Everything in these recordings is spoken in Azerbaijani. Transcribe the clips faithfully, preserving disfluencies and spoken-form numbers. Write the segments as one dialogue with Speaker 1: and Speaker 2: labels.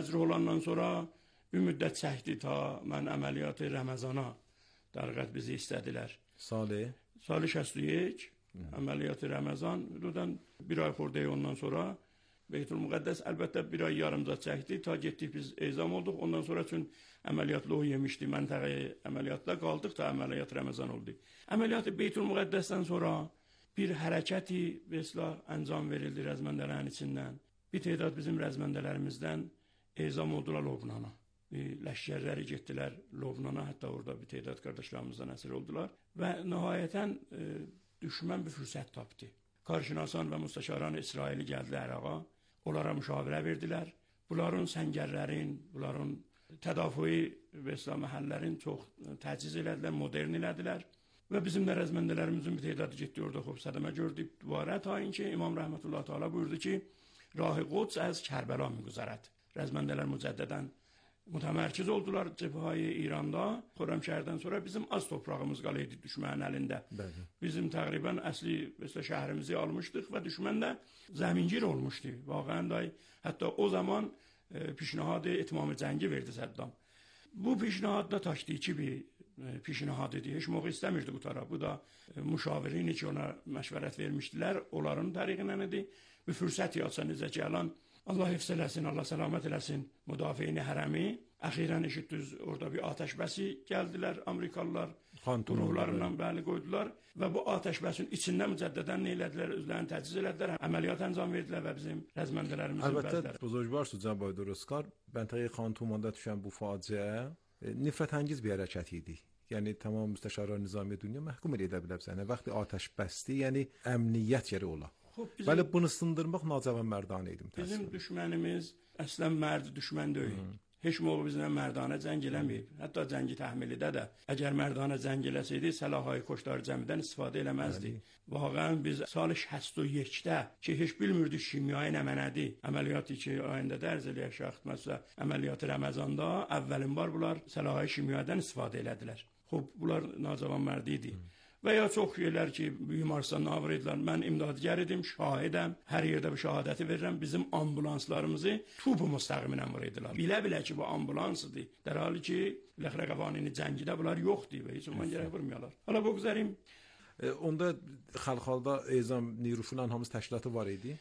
Speaker 1: məcruh olandan sonra bir müddət çəkdi ta mən əməliyyatı Ramazana dəqiq bizi istədilər.
Speaker 2: Salı?
Speaker 1: Salı şəst یک əməliyyatı Ramazan hüdudən bir ay xorday ondan sonra Beytülmüqəddəs əlbəttə bir ay yarımca çəkdi ta getdik biz ezam olduq. Ondan sonra üçün əməliyyatlı o yemişdi. Məntəqəyə əməliyyatla qaldıq da əməliyyat Ramazan oldu. Əməliyyatı Beytülmüqəddəsdən sonra bir hərəkəti vesla əncam verildi rəzməndələrin içindən. Bir tədad bizim rəzməndələrimizdən ezam oldular Lobnana. Ləşkərləri getdilər Lobnana, hətta orada bir tədad qardaşlarımızdan əsir oldular və nəhayətən e, düşmən bir fürsət tapdı. Karşınasan və müstəşaran İsraili gəldilər Əraqa, onlara müşavirə verdilər. Bunların səngərlərin, bunların tədafüi və İslam məhəllərin çox təciz elədilər, modern elədilər. Və bizim də rəzməndələrimizin bir tədadi getdi orada xob sədəmə gördük duvara ta inki İmam Rəhmətullah Teala buyurdu ki, Rah-ı Quds az Kərbəla mügüzərət. Rəzməndələr mücəddədən mütəmərkiz oldular cəbhəyi İranda. Xürrəmşəhərdən sonra bizim az torpağımız qalıydı düşmənin əlində. Bəli. Bizim təqribən əsli mesela şəhərimizi almışdıq və düşmən də zəmingir olmuşdu. Vaqəən də hətta o zaman e, pişnahadı etmamı cəngi verdi Səddam. Bu pişnahadda taşdiçi bir e, pişnahad idi. Heç moğu istəmirdi bu taraf. Bu da e, müşavirin ki ona məşvərət vermişdilər. Onların təriqindən idi. Bir fürsət yatsa necə ki, alan Allah hifz eləsin, Allah səlamət eləsin müdafiəni hərəmi. Əxirən eşitdiniz orada bir atəşbəsi gəldilər Amerikalılar. Ruhlarından bəli qoydular və bu atəşbəsin içində mücəddədən nə elədilər, özlərini təciz elədilər, əməliyyat əncam verdilər və bizim rəzməndələrimizin
Speaker 2: bəzdilər.
Speaker 1: Əlbəttə,
Speaker 2: buzurgvar Cənab Durustqar, Məntəqə Xantumanda düşən bu faciə nifrətəngiz bir hərəkət idi. Yəni tamam müstəşarlar nizami dünya məhkum edə bilər sənə. Vaxtı atəşbəsdi, yəni əmniyyət yeri ola. Bizim, Bəli, bunu sındırmaq nacavan mərdanə idim.
Speaker 1: Bizim düşmənimiz əslən mərd düşmən deyil. Hmm. Heç moğu bizlə mərdanə cəng eləməyib. Hətta cəngi təhmilidə də əgər mərdanə cəng eləsəydi, səlahay koşlar cəmidən istifadə eləməzdi. Vaqəən biz salı şəst yekdə ki, heç bilmirdik kimyayı nə mənədi. Əməliyyatı ki, ayında dərz eləyək şəxtməsə, əməliyyatı Ramazanda əvvəlin var bunlar səlahay kimyadan istifadə elədilər. Xob, bunlar nacavan mərdi idi. Hmm. Və ya çox yerlər ki, Böyük Marsdan navr edilər. Mən imdadgər idim, şahidəm, hər yerdə bir şəhadəti verirəm. Bizim ambulanslarımızı tubu müstəqiminə vurdular. Bilə-bilə ki, bu ambulansıdır. Dər hali ki, Ləxrəqəvanini cəngidə bunlar yoxdur və heç ondan gərək vurmuyorlar. Hala bu güzərim.
Speaker 2: E, onda xalqalda ezam niruşunun hamısı təşkilatı var idi?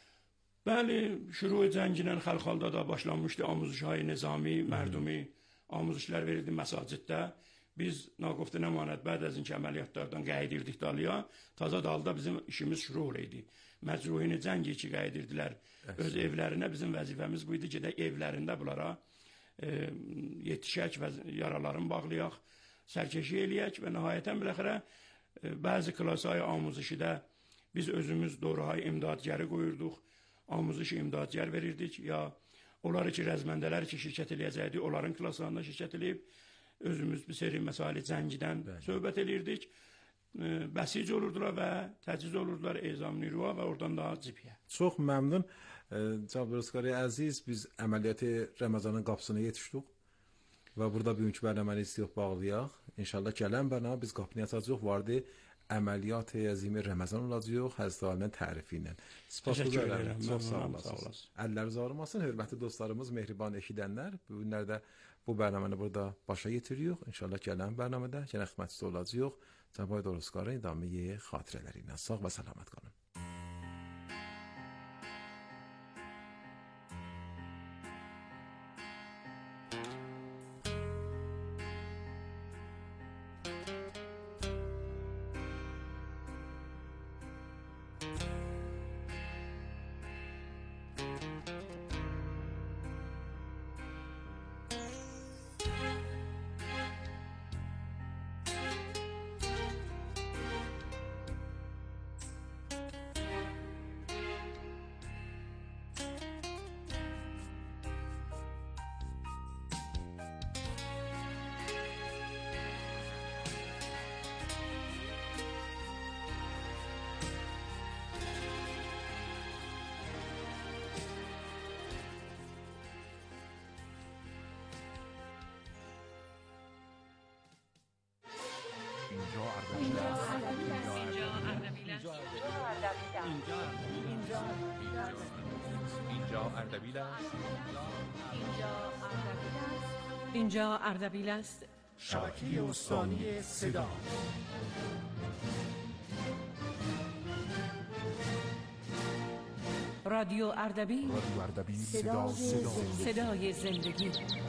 Speaker 1: Bəli, şuru cənginən xalqalda da başlanmışdı. Amuzuşay nizami, mərdumi amuzuşlar verildi məsaciddə. Biz naqofta nəmanət bəd az inki əməliyyatlardan qəyidirdik dalıya. Taza dalda bizim işimiz şuru olaydı. Məcruhini cəngi ki qəyidirdilər. Öz evlərinə bizim vəzifəmiz buydu ki, də evlərində bunlara e, yetişək və yaraların bağlayaq, sərkeşi eləyək və nəhayətən biləxərə e, bəzi klasay amuzişi də biz özümüz doğruhay imdadgəri qoyurduq. Amuzişi imdadgər verirdik. Ya onları ki, rəzməndələr ki, şirkət eləyəcəkdi, onların klaslarında şirkət eləyib, özümüz bir seri məsali cəngidən Bəli. söhbət eləyirdik. E, bəsic olurdular və təciz olurdular ezam nirua və oradan daha cibhiyə.
Speaker 2: Çox məmnun. Cənab Durustqar əziz, biz əməliyyatı Ramazanın qapısına yetişdik və burada bugünkü bərnaməni istəyək bağlayaq. İnşallah gələn bərnamə biz qapını açacağıq. Vardı əməliyyat əzimi Ramazan olacaq, Həzrət Ali'nin tərifi ilə. Sipasgüzarəm. Çox sağ olasınız. Əlləriniz ağrımasın. Hörmətli dostlarımız, mehriban eşidənlər, bu günlərdə bu bərnaməni burada başa yetiririk. İnşallah gələn bərnamədə yenə xidmətçi olacağıq. Cənab Durustqarın idamə xatirələri ilə sağ və salamat qalın.
Speaker 3: اینجا اردبیل است. اینجا اردبیل است.
Speaker 4: شبکه استانی صدا.
Speaker 3: رادیو اردبیل.
Speaker 4: رادیو اردبیل. صدا صدا
Speaker 3: صدای زندگی.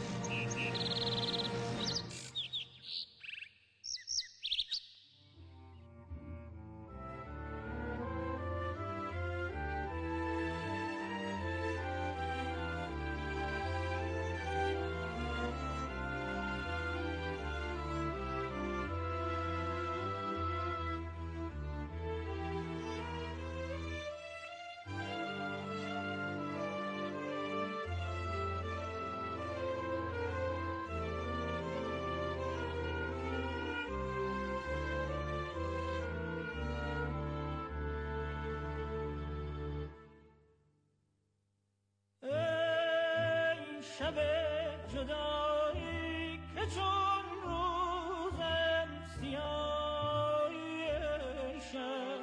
Speaker 5: شب جدایی که چون روزم سیاهی شب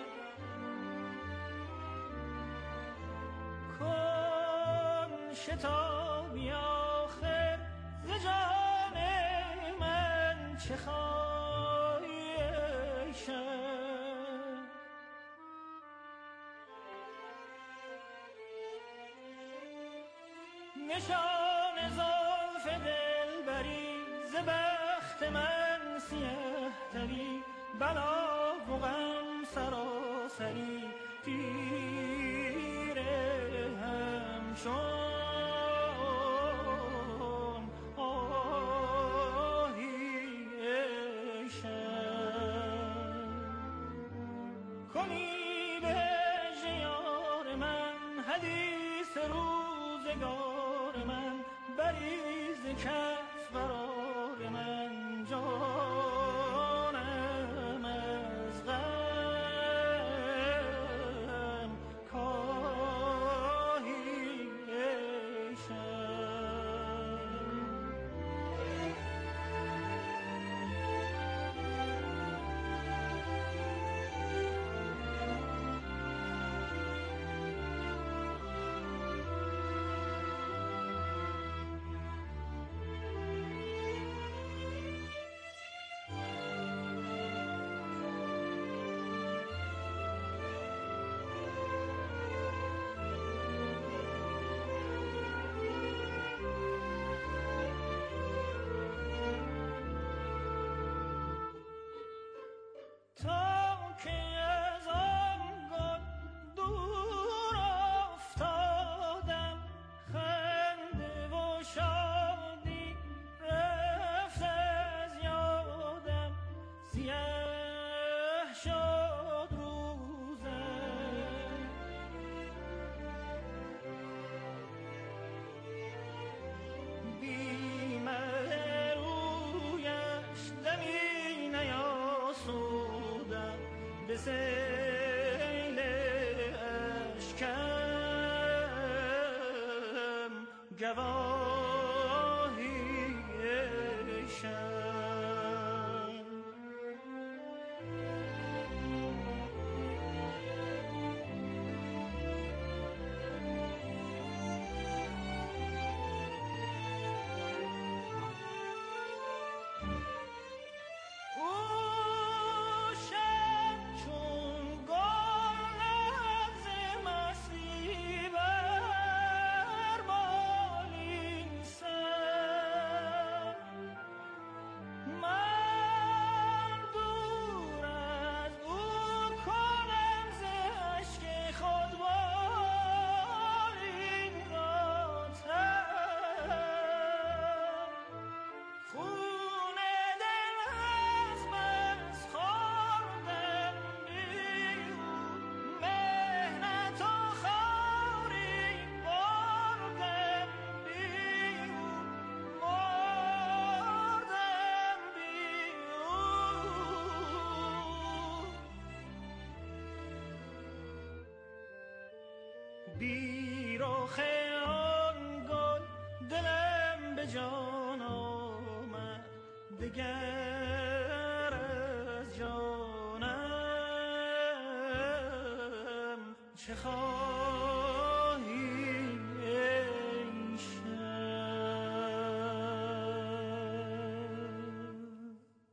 Speaker 5: کن شتابی آخر ز جان من چه خواهی شب نشان زلف دلبری ز بخت من سیه تری بلا و غم سراسری تیر همچون آهی شب کنی به هجیار من حدیث روزگار من بریز کف قرار من جانم از غم کاهی شب تا که از آن گل دور افتادم خنده و شادی رفت از یادم سیاه شد روزم بی مه رویش دمی نیاسودم به سیل اشکم گواهی شب او شب چون گل از مستی بر بالین سر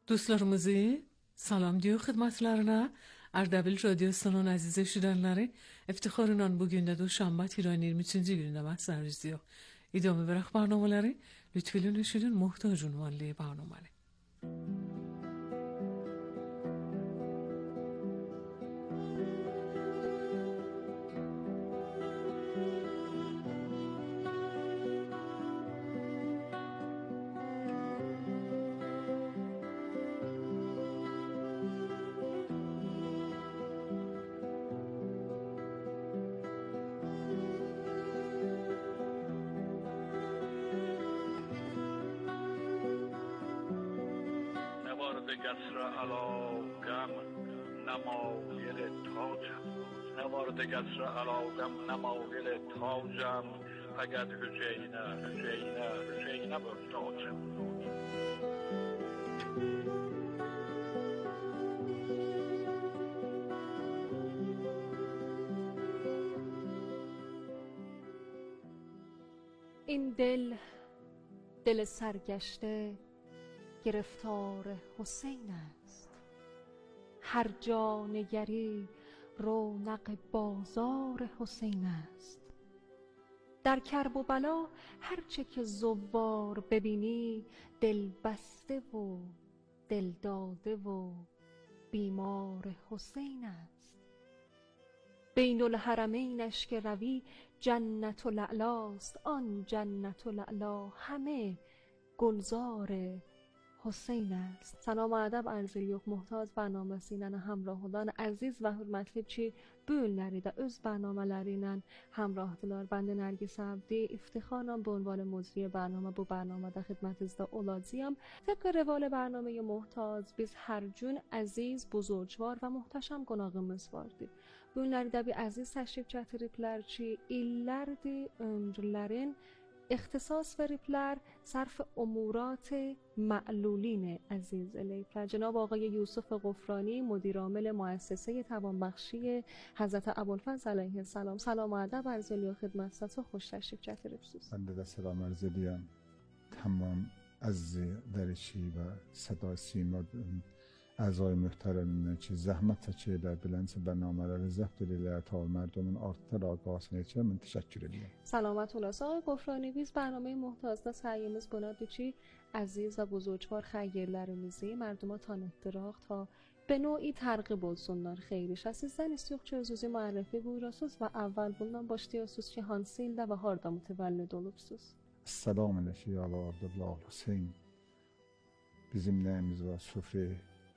Speaker 3: Dostlarımızı salam diyor xidmatlarına. Ardabil Radyosu'nun aziz eşidenleri iftiharından bugün de Duşanbe Tiran yirmi üçüncü gününde bahsediyoruz diyor. İdame bırak barnamaları lütfen eşidin muhtaç unvanlığı barnamaları.
Speaker 6: قصر علاقم نمایل تاجم نوارد قصر علاقم نمایل تاجم فقط حسینه حسینه حسینه محتاجم
Speaker 7: این دل دل سرگشته گرفتار حسین است، هر جا نگری رونق بازار حسین است. در کرب و بلا هر چه که زوار ببینی دل بسته و دل داده و بیمار حسین است. بین الحرمینش که روی جنت الاعلاست، آن جنت الاعلا همه گلزار حسین است. سلام و ادب arz ediyor muhtaç bərnaməsi ilə həmrahlar. Əziz və hörmətli ki, bu günləri də öz bərnamələri ilə həmrahdılar. Mən də Nərgiz Abdi iftixarla bu عنوان مجری برنامه bu bərnamədə xidmətinizdə olacağam. طبق روال برنامه muhtaç biz hər gün əziz, buzurgvar və möhtəşəm qonağımız vardı. Bu günləri də bir əziz təşrif gətiriblər ki, illərdir ömrlərin اختصاص veriblər صرف امورات معلولین عزیز الیفر. جناب آقای یوسف قفرانی مدیر عامل مؤسسه توانبخشی حضرت ابوالفضل علیه السلام. سلام و ادب عرض الیو خدمتتون، خوش تشریف gətiribsiniz.
Speaker 8: من de selam arz ediyorum. Tamam az درشی و صدا سیما اعضای محترمینه که زحمت çəkirlər bilənsə برنامه‌ləri ضبط edirlər ta مردمون artıq آگاهسını için من teşekkür ediyorum.
Speaker 7: سلامت olasın آقای قفرانی. Biz برنامه muhtazda sayımız bunadır ki aziz və buzurgvar xəyrlərimizi mərduma tanıtdıraq ta به نوعی ترغیب olsunlar خیرش. Sizdən istiyoruz ki özünüzü müəllifi buyurasınız və əvvəl bundan başlayasınız ki hansı ildə və harda mütəvəllid olubsunuz.
Speaker 8: Salam aleyküm ya Abdullah Hüseyin. Bizim nəyimiz var sufre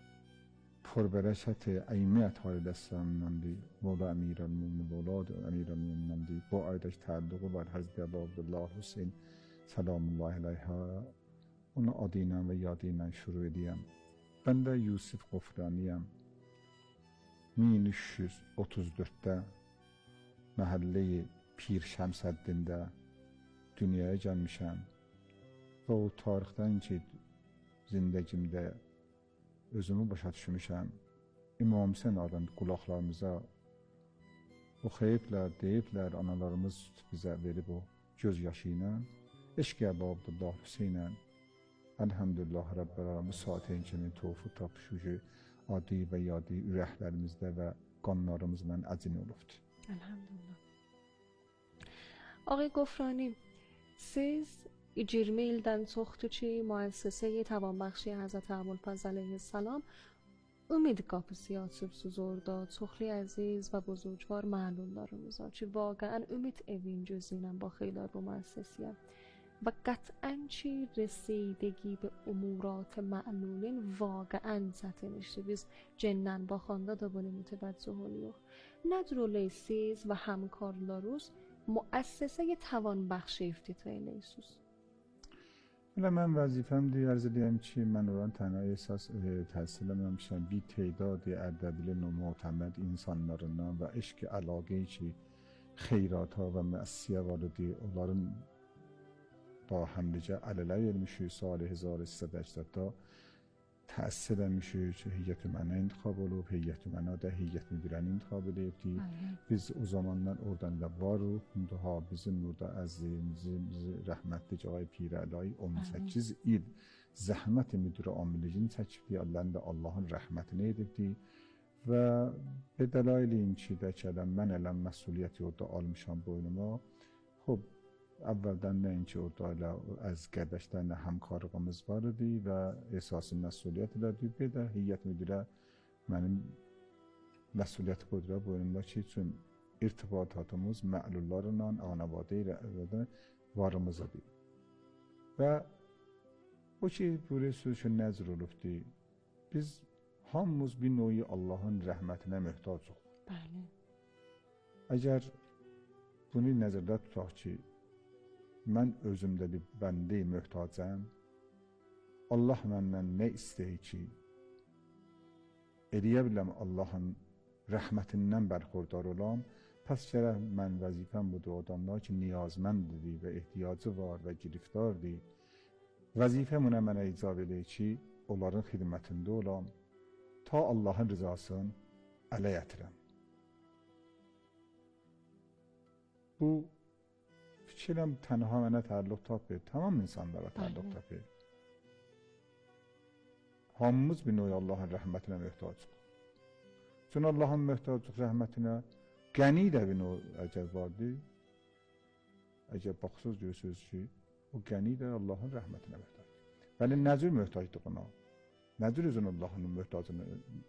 Speaker 8: پربرشت ایمیت های دستان دی مولا امیرالمومنین اولاد امیرالمومنین دی با آیدش تعلق بر حضرت عبدالله حسین سلام الله علیها اون آدینم و یادینم شروع edeyim. Ben de Yusuf Qofraniyəm. min üç yüz otuz dörddə məhəllə-i Pir Şəmsəddində dünyaya gəlmişəm. Və o tarixdən ki zindagimdə özümü başa düşmüşəm. İmam Hüseyn adın qulaqlarımıza oxuyublar, deyiblər, analarımız bizə verib o göz yaşı ilə. Eşq Əbu Abdullah Hüseynə Elhamdülillah Rabbil Alamin saatin kimi tevfik tapışıcı adi və yadi ürəklərimizdə və qanlarımızla əcin olubdu.
Speaker 7: Elhamdülillah. آقای قفرانی siz yirmi ildən çoxdur ki, müəssisəyə Tavanbəxşi Həzrət Əbulfəzl əleyhissalam ümid qapısı açıbsınız orada. Çoxlu əziz və buzurgvar məlullarımız var ki, واقعا ümid evin gözü ilə baxırlar bu müəssisəyə. و قطعاً چی رسیدگی به امورات معلولین واقعاً سطح نشته. Biz cendən baxanda da bunu mütəvəccüh oluyor. Nədir siz və həmkarlarınız müəssisəyə Tavanbəxşi iftitah eləyirsiniz?
Speaker 8: Elə mən vəzifəmdir, arz edeyim ki, mən oran tənha əsas təhsil eləməmişəm. Bir تعدادی ərdəbilin o معتمد insanlarından və eşq əlaqəyi ki, xeyratha və müəssisə vardı, onların با همدیگه علله vermişik سال هزار و سیصد و هشتاد تا تأثیر میشه چه heyet mənə intiqab olub, heyet mənə də heyet müdirəni intiqab edibdi. Biz o zamanlar oradan da varıq. Daha bizim burada əzizimiz rəhmətli Cavay Pirəlayi on səkkiz il zəhmət müdiri amilinin çəkibdi. Allahın da Allahın rəhmətini edibdi. Və به دلایل این چی də ki, mən eləm məsuliyyəti orada almışam boynuma. Xub, əvvəldən nəinki orada ilə az qardaşlarla həmkarlığımız var idi və əsası məsuliyyət elədi. Bir də heyət müdirə mənim məsuliyyət qoydular boynumda ki, üçün irtibatatımız məlullarla, anabadə ilə varımız idi. Və o ki, buraya sürüşün nəzr olubdi. Biz hamımız bir növi Allahın rəhmətinə möhtacıq.
Speaker 7: Bəli.
Speaker 8: Əgər bunu nəzərdə tutaq ki, mən özümdə bir bəndə möhtacam, Allah məndən nə istəyir ki, eləyə biləm Allahın rəhmətindən bərxurdar olam, pəs gərək mən vəzifəm budur adamlar ki, niyazməndir və ehtiyacı var və giriftardır. Vəzifəmünə mənə icab eləyir ki, onların xidmətində olam, ta Allahın rızasını ələ gətirəm. Bu fikirəm tənha mənə təalluq tapır, tamam insanlara təalluq tapır. Hamımız bir növ Allahın rəhmətinə möhtacıq. Çünki Allahın möhtacıq rəhmətinə qəni də bir növ əgər vardır. Əgər baxsız görürsünüz ki, o qəni də Allahın rəhmətinə möhtacıq. Bəli, nəcür möhtaclığına, nəcür özün Allahın möhtacını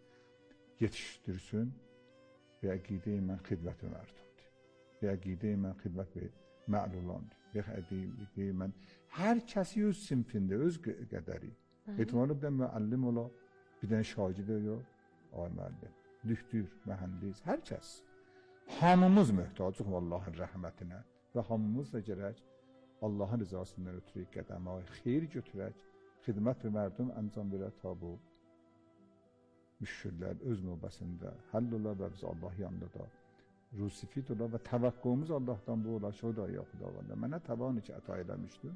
Speaker 8: yetişdirsün və əqidə-i mən xidmət mərdumdur. Və əqidə-i mən xidmət məlulandır. Və əqidə-i mən hər kəsi öz sinfində, öz qədəri. Ehtimalı bir də müəllim ola, bir dənə şagird ola, ay müəllim, düktür, mühəndis, hər kəs. Hamımız möhtacıq Allahın rəhmətinə və hamımız da gərək Allahın rızasından ötürü qədəmə xeyir götürək, xidmət və mərdum əncam verək ta bu müşkillər öz növbəsində həll ola və biz Allah yanında da rusifit ola və təvəqqümüz Allahdan bu ola ki, o da ya Xudavanda mənə təvanı ki, əta eləmişdin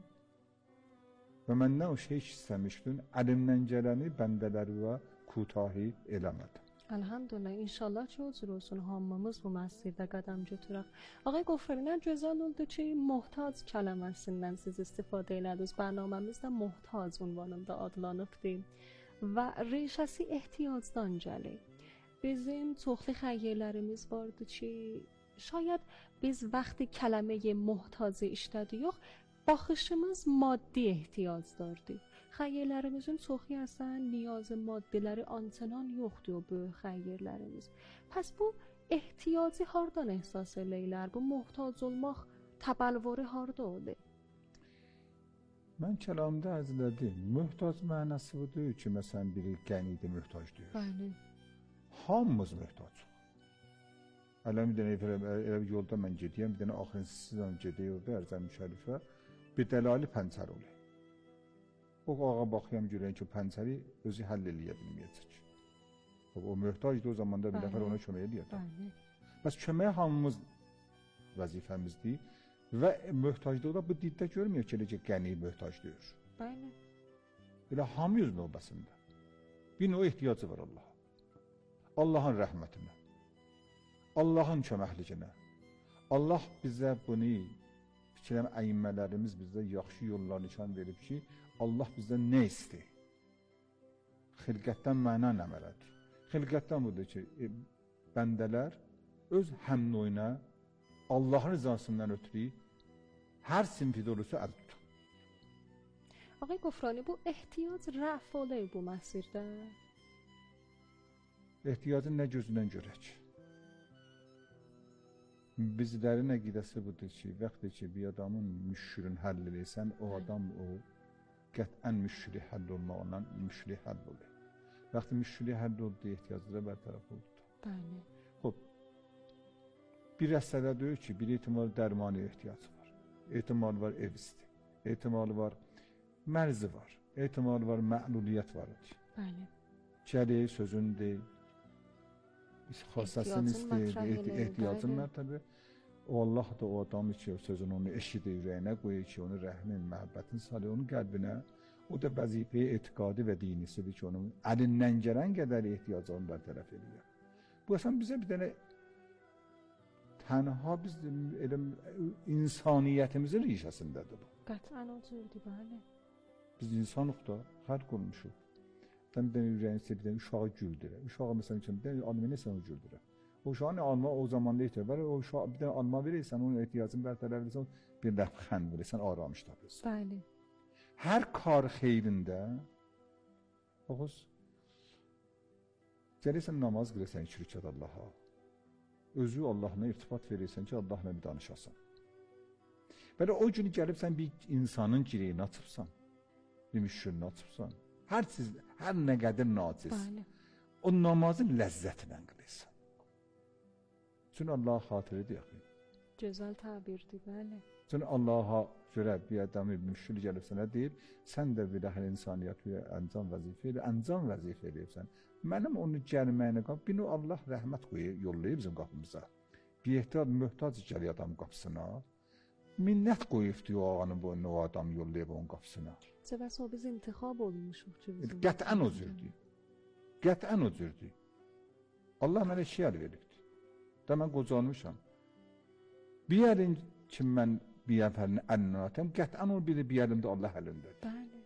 Speaker 8: və məndən o şey istəmişdin, əlimdən gələni bəndələri və kutahi eləmədim.
Speaker 7: Elhamdülillah inşallah ki o cür olsun hamımız bu məsirdə qədəm götürək. Ağay Qofrani, nə gözəl oldu ki, muhtac kəlməsindən siz istifadə elədiniz. Bərnaməmizdə muhtac ünvanında adlanıbdır və reşəsi ehtiyacdan gəlir. Bizim çoxlu xəyyərlərimiz vardı ki, şayad biz vaxtı kələməyi muhtacı işlədi yox, baxışımız maddi ehtiyaclardır. Xəyyərlərimizin çoxu əsən niyazı maddiləri ançanan yoxdur o böyük xəyyərlərimiz. Pəs bu ehtiyacı hardan ehsas eləyirlər? Bu muhtac olmaq təbəlvarı harda olur?
Speaker 8: Mən kəlamda ərz elədim. Möhtac mənası budur ki, məsələn biri qənidir, möhtac deyir.
Speaker 7: Bəli.
Speaker 8: Hamımız möhtacıq. Ələm bir dənə elə bir yolda mən gediyəm, bir dənə axırın sizdən gediyəm orada Ərzəm Şərifə bir dəlali pəncər olur. O ağa baxıyam görəyəm ki, pəncəri özü həll eləyə bilməyəcək. O möhtacdır, o zamanda bir nəfər ona kömək eləyəcək. Bəs kömək hamımız vəzifəmizdir və möhtaclıqda bu diddə görmüyor ki, elə ki, qəni möhtac deyir.
Speaker 7: Bəli.
Speaker 8: Elə hamıyız növbəsində. Bir növ ehtiyacı var Allaha. Allahın rəhmətinə, Allahın köməklicinə. Allah bizə bunu fikirəm əyimmələrimiz bizə yaxşı yollar nişan verib ki, Allah bizdən nə istəyir? Xilqətdən məna nə mələdir? Xilqətdən budur ki, e, bəndələr öz həmnoyuna Allahın rızasından ötürü hər sinfidə olursa əl tutur.
Speaker 7: Ağay Qofrani, bu ehtiyac rəf olur bu məsirdə?
Speaker 8: Ehtiyacın nə gözündən görək? Bizlərin əqidəsi budur ki, vaxtı ki, bir adamın müşkülün həll edirsən, o adam o qətən müşkülü həll olmağından müşkülü həll olur. Vaxtı müşkülü həll oldu, ehtiyaclara bərtərəf oldu.
Speaker 7: Bəli.
Speaker 8: Xob, bir əsələ deyir ki, bir ehtimal dərmanı ehtiyacı var. Ehtimal var ev isti. Ehtimal var mərzi var. Ehtimal var mə'luliyyət var.
Speaker 7: Bəli.
Speaker 8: Gəlir, sözündür. Xassasını istəyir, ehtiyacın mərtəbə. O Allah da o adamı ki, o sözün onu eşidir, ürəyinə qoyur ki, onu rəhmin, məhəbbətin salır, onun qəlbinə. O da vəzifə etiqadi və dinisidir ki, onun əlindən gələn qədər ehtiyacını bərtərəf edir. Bu əslən bizə bir dənə tənha biz elə insaniyyətimizin rişəsindədir bu.
Speaker 7: Qət'ən o cürdür, bəli.
Speaker 8: Biz insanıq da, xəlq olmuşuq. Ben bir ürəyin sevdiğim uşağı güldürür. Uşağı mesela için bir alma ne sana güldürür. O uşağın alma o zaman değil tabii. O uşağı bir tane alma verirsen onun ihtiyacını bertaraf edersen bir lafxənd verirsen aramış tapırsan.
Speaker 7: Bəli.
Speaker 8: Her kar xeyrində oğuz gəlirsən namaz qılırsan iki rükət Allaha. Özü Allahla irtibat verirsən ki Allahla bir danışasan. Belə o günü gəlib sən bir insanın gireyini açıbsan. Bir müşkülünü açıbsan. Hər siz, hər nə qədər naciz.
Speaker 7: Bəli.
Speaker 8: O namazın ləzzətinə qılırsan. Çünki Allah'a xatiridir yaxı.
Speaker 7: Gözəl təbirdir, bəli.
Speaker 8: Çünki Allah'a görə bir adamı müşkül gəlib sənə deyib, sən də bir hər insaniyyət və əncam vəzifə ilə, əncam vəzifə eləyibsən. Mənim onu gəlməyinə qap, bir Allah rəhmət qoyub, yollayıb bizim qapımıza. Bir ehtiyac, möhtac gəlir adam qapısına. Minnət qoyubdu o ağanın boyuna o adam yollayıb onun qapısına.
Speaker 7: Cəbəs o biz intixab olmuşuq ki bizim.
Speaker 8: Qətən o cürdür. Qətən o cürdür. Allah mənə iki yer veribdir. Da mən qocalmışam. Bir yerin ki mən bir nəfərin əlini atayım, qətən o biri bir yerimdə Allah əlindədir.
Speaker 7: Bəli.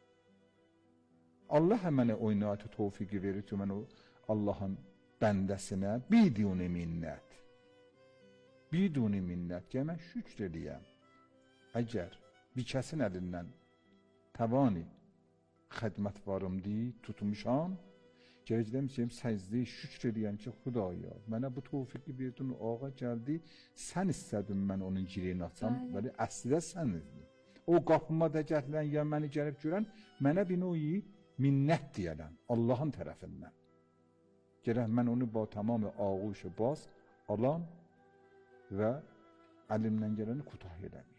Speaker 8: Allah mənə oynatı tövfiqi verir ki, mən o Allahın bəndəsinə biduni minnət. Biduni minnət ki, mən şükr edəyəm. Əgər bir kəsin əlindən təvani xidmət varımdı, tutmuşam, gələcəm ki, səcdə şükr edəyəm ki, Xudaya, mənə bu tövfiqi verdin, ağa gəldi, sən istədin mən onun gireyini açam, bəli, əslində sənizdir. O qapıma da gətirən, ya məni gəlib görən, mənə bir nöyi minnət deyələn, Allahın tərəfindən. Gərək mən onu ba tamamı ağuşu bas, alam və əlimdən gələni qutah eləməyəm.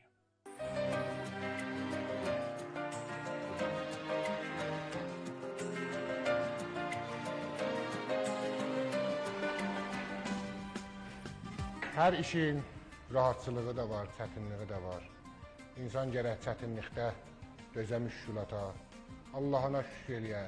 Speaker 9: Hər işin rahatçılığı da var, çətinliyi də var. İnsan gərək çətinlikdə dözə müşkülata, Allahına şükür eləyə.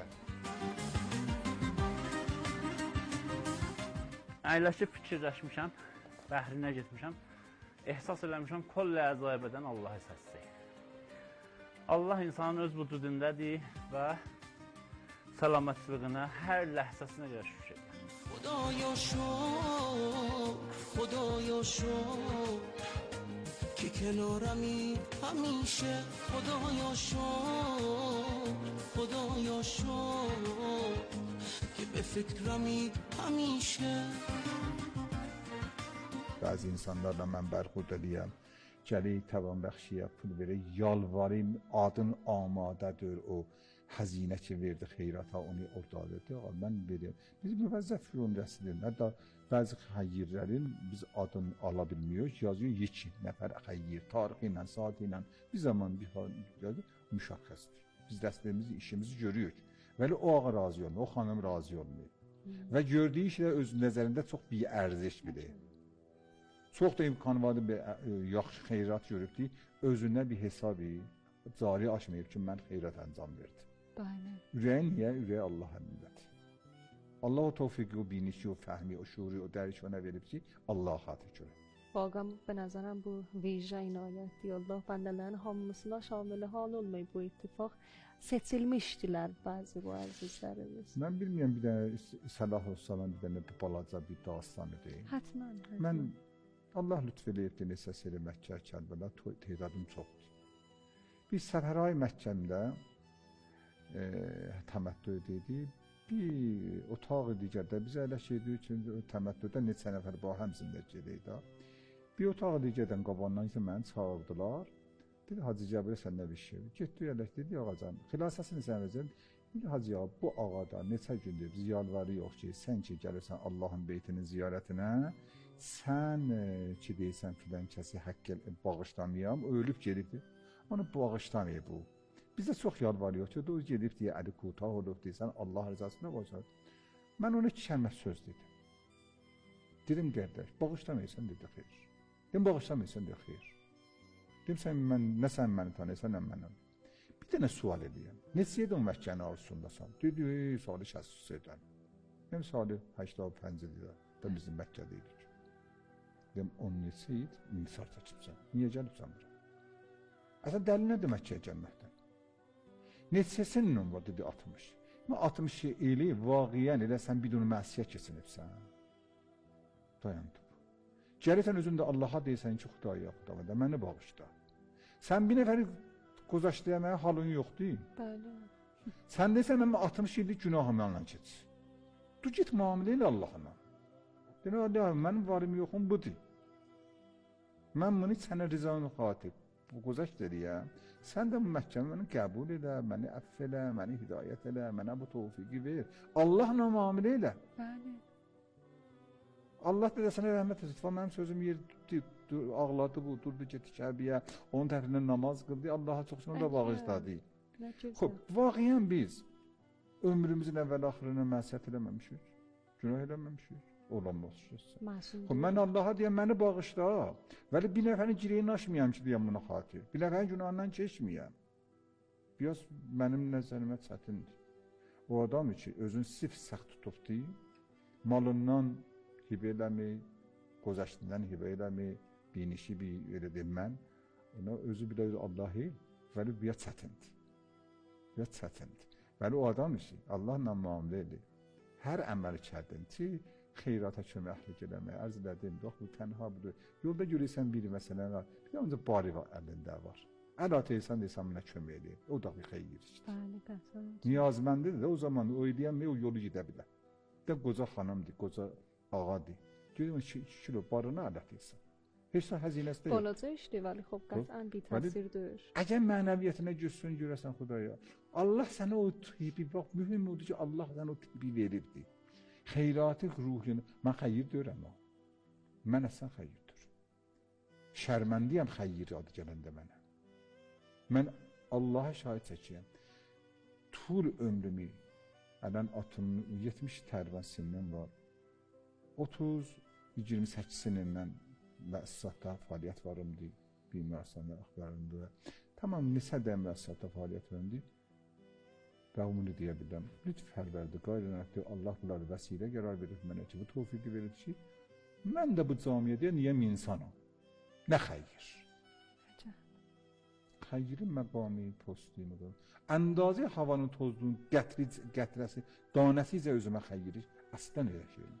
Speaker 10: Əyləşib fikirləşmişəm, bəhrinə getmişəm, ehsas eləmişəm, kollə əzayəbədən Allahı səssək. Allah insanın öz vücudundədir və salamətliyinə, hər ləhzəsinə görə şükür edir.
Speaker 5: خدایا شکر خدایا شکر که کنارمی همیشه خدایا شکر خدایا شکر که به فکرمی همیشه.
Speaker 8: Bəzi insanlarla mən bərxud edəyəm, gəlik tavan bəxşiyə pul verək, yalvarayım, adın amadədir o xəzinə ki verdi xeyrata, onu ortadadır, mən verəyim. Biz müvəzzəf yöndəsidir, hətta bəzi xəyyirlərin biz adını ala bilmiyoruz, yazıyor yeki nəfər xəyyir, tarixi ilə, saati ilə, bir zaman bir hal müşəxxəsdir. Biz dəstəyimizi, işimizi görüyoruz. Vəli o ağa razı olmuyor, o xanım razı olmuyor. Və gördüyü işlə öz nəzərində çox bir ərziş bilir. Çox da imkanı vardı, bir yaxşı xeyrat görübdür, özünə bir hesabı cari açmayıb ki, mən xeyrat əncam verdim.
Speaker 7: Bəli.
Speaker 8: Ürəyin niyə? Ürəyi Allah əlindədir. Allah o tövfiqi, o binişi, o fəhmi, o şuuri, o dəriş ona verib ki, Allah xatır görür.
Speaker 7: واقعا به نظرم bu ویژه inayətdir. Allah bəndələrin hamısına şamil hal olmayıb bu ittifaq seçilmişdilər bəzi bu əzizlərimiz.
Speaker 8: Mən bilmirəm, bir dənə Səlah Osmanın bir dənə bir balaca bir dastanı deyim.
Speaker 7: Hətmən.
Speaker 8: Mən Allah lütf eləyibdi neçə seri Məkkə, Kərbəla teydadım çoxdur. Bir Sərhəray Məkkəmdə e, təməttü edildi. Bir otaq digərdə biz əyləşirdik üçün təməttüdə neçə nəfər bu həmsində gedəydi. Bir otaq digərdən qabandan ki məni çağırdılar. Dedi Hacı Cəbrə sən nə bir şey? Getdi əyləşdi, dedi ağacan. Xilasəsini sən verəcəm. Dedi Hacı ya bu ağada neçə gündür biz yalvarırıq ki, sən ki gəlirsən Allahın beytinin ziyarətinə, sən e, ki deyirsən filan kəsi haqq bağışlamayam, ölüb gedibdi. Onu bağışlamayıb bu. Biz də çox yalvarırıq ki, o gedib deyə əli qutaq olub deyirsən Allah rızasına qoysan. Mən ona iki kəlmə söz dedim. Dedim qardaş, bağışlamayırsan dedi xeyr. Dedim bağışlamayırsan dedi xeyr. Dedim sən mən nə sən məni tanıyırsan, nə mənəm. Bir dənə sual edeyim. Neçə il Məkkənin arzusundasın? Dedi, ey, salı şəst üç ildən. Hem salı هشتاد و پنج ildə da bizim Məkkədə idik. Dem on neçə il misal çəkibsən. Niyə gəlibsən bura? Əslən dəlil nədir Məkkəyə gəlməkdən? Neçəsinin var dedi altmış. Mən altmış ili vaqiən elə sən bidun məsiyyət keçinibsən. Dayandı bu. Gəlirsən özündə Allaha deyirsən ki, Xudaya, Xudaya, məni bağışla. Sən bir nəfəri qozaşdıya mənə halın yoxdur.
Speaker 7: Bəli.
Speaker 8: Sən deyirsən, mən altmış illik günahımla keç. Du git müamilə ilə Allahla. Deyən, Allah, mənim varım yoxum budur. Mən bunu sənə rizanı xatib, bu qozaş deyirəm. Sən də bu məhkəmə məni qəbul elə, məni əff elə, məni hidayət elə, mənə bu tövfiqi ver. Allahla müamilə elə.
Speaker 7: Bəli.
Speaker 8: Allah da sənə rəhmət etsin. Mənim sözüm yer ağladı bu, durdu getdi Kəbəyə, onun tərəfindən namaz qıldı, Allaha çoxsunu da bağışladı. Xoş, vaqiən biz ömrümüzün əvvəl axırına məsəf eləməmişik, günah eləməmişik, olanmışıq. Xoş, mən Allaha deyəm, məni bağışla, vəli bir nəfərin girəyini aşmayam ki, deyəm buna xatir, bir nəfərin günahından keçməyəm. Biraz mənim nəzərimə çətindir. O adam ki, özün sif səxt tutubdu, malından hibə eləmi, qozaşdından hibə eləmi, binişi bir elə deyim mən, ona özü bir də Allahı, vəli biraz çətindir. Biraz çətindir. Vəli o adam ki, Allahla müamilə edir. Hər əməl kərdin ki, xeyrata köməklik eləmək, ərz elədim, bax bu tənha budur. Yolda görürsən biri məsələn, bir də onca bari var, əlində var. Əl ataysan deyirsən, mənə kömək eləyir. O da bir xeyir işte.
Speaker 7: Bəli, qəsəm.
Speaker 8: Niyazməndir də o zaman o eləyən o yolu gedə bilər. Bir də qoca xanımdır, qoca ağadır. Görürəm iki kilo barına əl ataysan. Heç də həzinəsi deyil.
Speaker 7: Balaca işdir, vəli xob qəsəm bir təsirdir.
Speaker 8: Əgər mənəviyyətinə görsün, görəsən Xudaya. Allah sənə o tipi, bax, mühüm odur ki, Allah sənə o tipi veribdi. Xeyratı ruhunu, mən xeyir deyirəm o. Mən əsən xeyir deyirəm. Şərməndiyəm xeyir adı gələndə mənə. Mən Allaha şahid çəkiyəm. Tul ömrümü, ələn altmış yetmiş tərvən sinnim var. otuz iyirmi səkkizinin mən müəssisatda fəaliyyət varımdı. Bir müəssisəndə axbarımdı. Tamam, neçə də müəssisatda fəaliyyət varımdı. Və bunu deyə biləm. Lütf həlvərdi, qayrənətdir. Allah bunları vəsilə qərar verir mənə ki, bu tövfiqi verir ki, mən də bu camiyyədə niyəm insanım. Nə xeyir? Xeyrin məqami, postuyum. Əndazı havanın tozluğun gətirəsi, danəsicə özümə xeyiri əslən elə şeydir.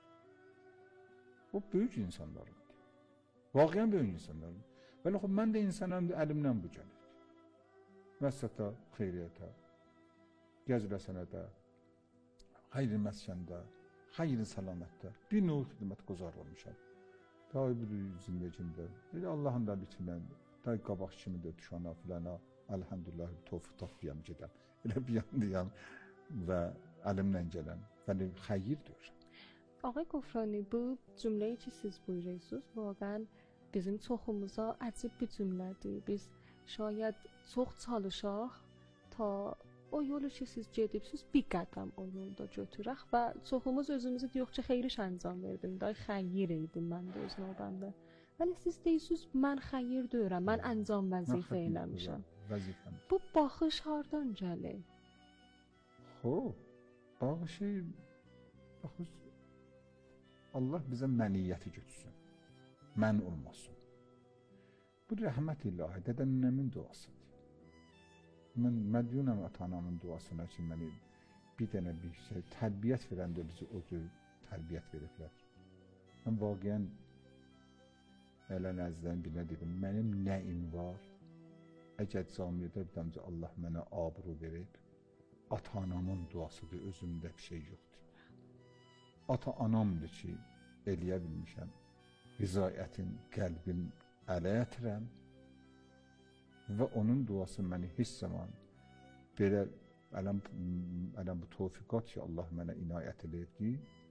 Speaker 8: O böyük insanlarımdır. Vaqiən böyük insanlarımdır. Bəli, mən də insanım, əlimdən bu gəlir. Məsələtə, xeyriyyətə, gəzrəsənədə, xeyri məskəndə, xeyri səlamətdə bir növ xidmət quzar olmuşam. Daha bir zindəcimdə, elə Allahın da lütfünən, daha qabaq kimi də düşana filana, əlhamdülillah, tövfiq tapıyam gedəm. Elə bir yandıyam və əlimlə gələn, bəli, xeyirdir.
Speaker 7: آقای گفرانی bu cümleyi ki siz buyuruyorsunuz واقعا bizim çoxumuza əcib bir cümlədir. Biz şayad çox çalışaq ta o yolu ki siz gedibsiz bir qədəm o yolda götürək və çoxumuz özümüzü deyirik ki xeyir iş anjam verdim, day xeyir edim mən də öz növbəmdə. Vəli siz deyirsiniz mən xeyir deyirəm, mən anjam vəzifə eləmişəm. Bu baxış hardan gəlir?
Speaker 8: Xoş, baxışı baxış Allah bizə məniyyəti götürsün, mən olmasın. Bu rəhmət ilahi, dədənnəmin duasıdır. Mən mədyunəm ata-anamın duasına ki, məni bir dənə bir şey, tərbiyyət verəndə bizi o cür tərbiyyət veriblər. Mən vaqiən elə nəzdən birinə dedim, mənim nəyim var? Əgər camiyyədə biləm ki, Allah mənə abru verib, ata-anamın duasıdır, özümdə bir şey yoxdur. Ata-anamdır ki, eləyə bilmişəm, rizayətin, qəlbin ələ ətirəm və onun duası məni heç zaman belə ələm, ələm bu tövfiqat ki, Allah mənə inayət edibdi,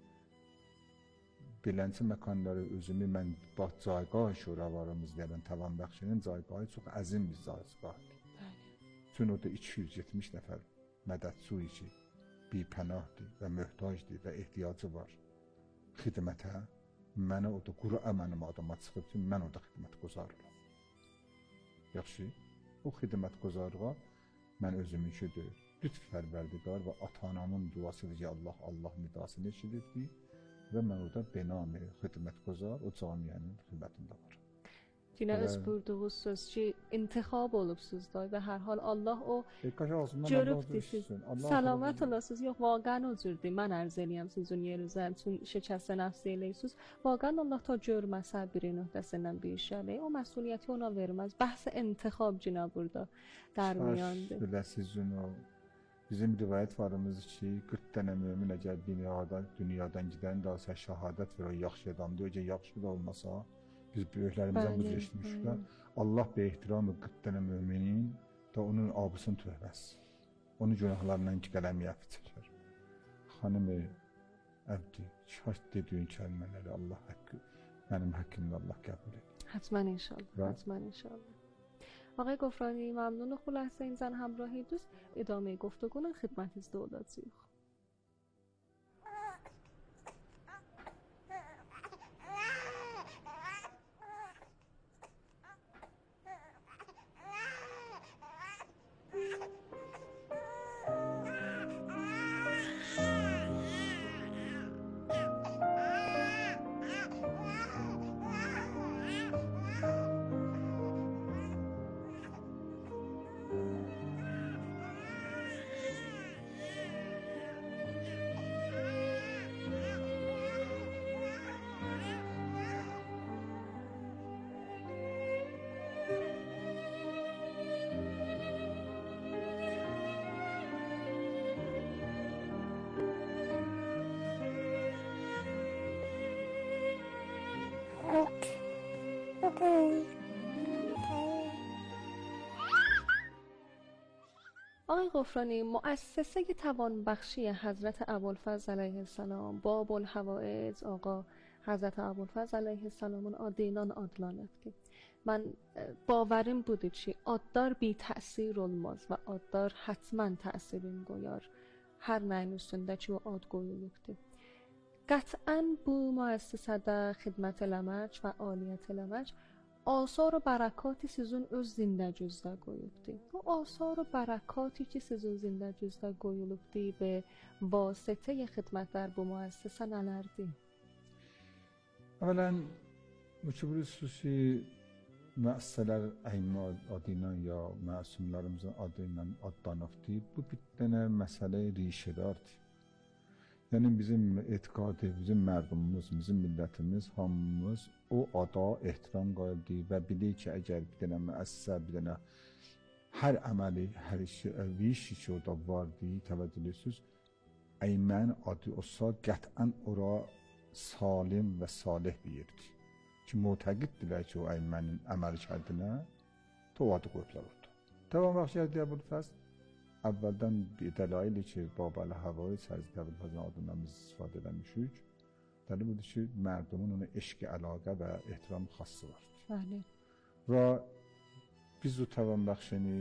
Speaker 8: belənçi məkanları özümü mən bax, caygah şuravarımız deyələn, Tavan Bəxşinin caygahı çox əzim bir caygahdır. Çünki orada iki yüz yetmiş nəfər mədədçuy ki, bir pənahdır və möhtacdır və ehtiyacı var xidmətə. Mənə orada Qur'a mənim adıma çıxıb ki, mən orada xidmət qozarıram. Yaxşı, o xidmət qozarığa mən özümü işidir. Lütf Pərverdigar və ata-anamın duasıdır ki, Allah Allah nidasını eşidirdi və mən orada benam xidmətguzar o camiənin xidmətində var.
Speaker 7: Yine öz buyurduğunuz söz ki, intikab olubsuz da və hər hal Allah o görübdür siz. Salamat olasınız. Yox, vaqən o cürdür. Mən ərz eləyəm sizin yerinizə, üçün şikəst nəfs eləyirsiniz. Vaqən Allah ta görməsə birin öhdəsindən bir iş eləyi, o məsuliyyəti ona verməz. Bəhs intikab cina burada dərmiyandır.
Speaker 8: Biləsiz o bizim rivayət varımız ki, qırx dənə mömin əgər dünyada, dünyadan gedən daha şəhadət verə yaxşı adamdır. Ögə yaxşı da olmasa, biz böyüklərimizdən bu eşitmişlər. Allah be ehtiramı qırx dənə müminin da onun abısını tövbəz. Onun günahlarından ki qələmi yapıcılar. Xanım-ı Əbdi, şaş dediyin kəlmələri Allah haqqı, mənim haqqımda Allah qəbul edir.
Speaker 7: Hətmən inşallah, hətmən inşallah. آقای گفرانی ممنون خلاصه این زن همراهی دوست ادامه گفتگو خدمتتون olacağıq. آقای غفرانی، مؤسسه توانبخشی حضرت ابوالفضل علیه السلام باب الحوائج آقا حضرت ابوالفضل علیه السلام adıyla adlanırdı. Mən باورım budur ki, adlar bir təsir olmaz və adlar hətmən təsirini qoyar. Hər nəyin üstündə ki, o ad qoyulubdur. Qətən bu müəssisədə xidmət eləmək və fəaliyyət eləmək آثار و برکاتی sizin öz zindəcüzdə qoyubdur. Bu آثار و برکاتی ki sizin zindəcüzdə qoyulubdur və vasitəyə xidmətlər bu müəssisə nələrdir?
Speaker 8: Əvvələn, bu ki, bu xüsusi müəssisələr əyma adıyla ya məsumlarımızın adıyla adlanıbdır. Bu bir dənə məsələ rişədardır. Yəni bizim etiqadı, bizim mərdumumuz, bizim millətimiz, hamımız o ada ehtiram qoyuldu və bilir ki, əgər bir dənə müəssisə, bir dənə hər əməli, hər işi, bir işi ki orada vardı, təvəccüh edirsiniz, əymən adı olsa qətən ora salim və salih bir yerdir. Ki, mütəqiddirlər ki, o əymənin əməli kərdinə, o adı qoyublar orada. Tamam, baxşıyar deyə bu fəst. Əvvəldən bir dəlayili ki, Babəli Havai Həzrət Əbülfəzlin adından biz istifadə eləmişik. Dəli budur ki, mərdumun ona eşq, əlaqə və ehtiram xası vardır.
Speaker 7: Bəli.
Speaker 8: Və biz o təvənbəxşini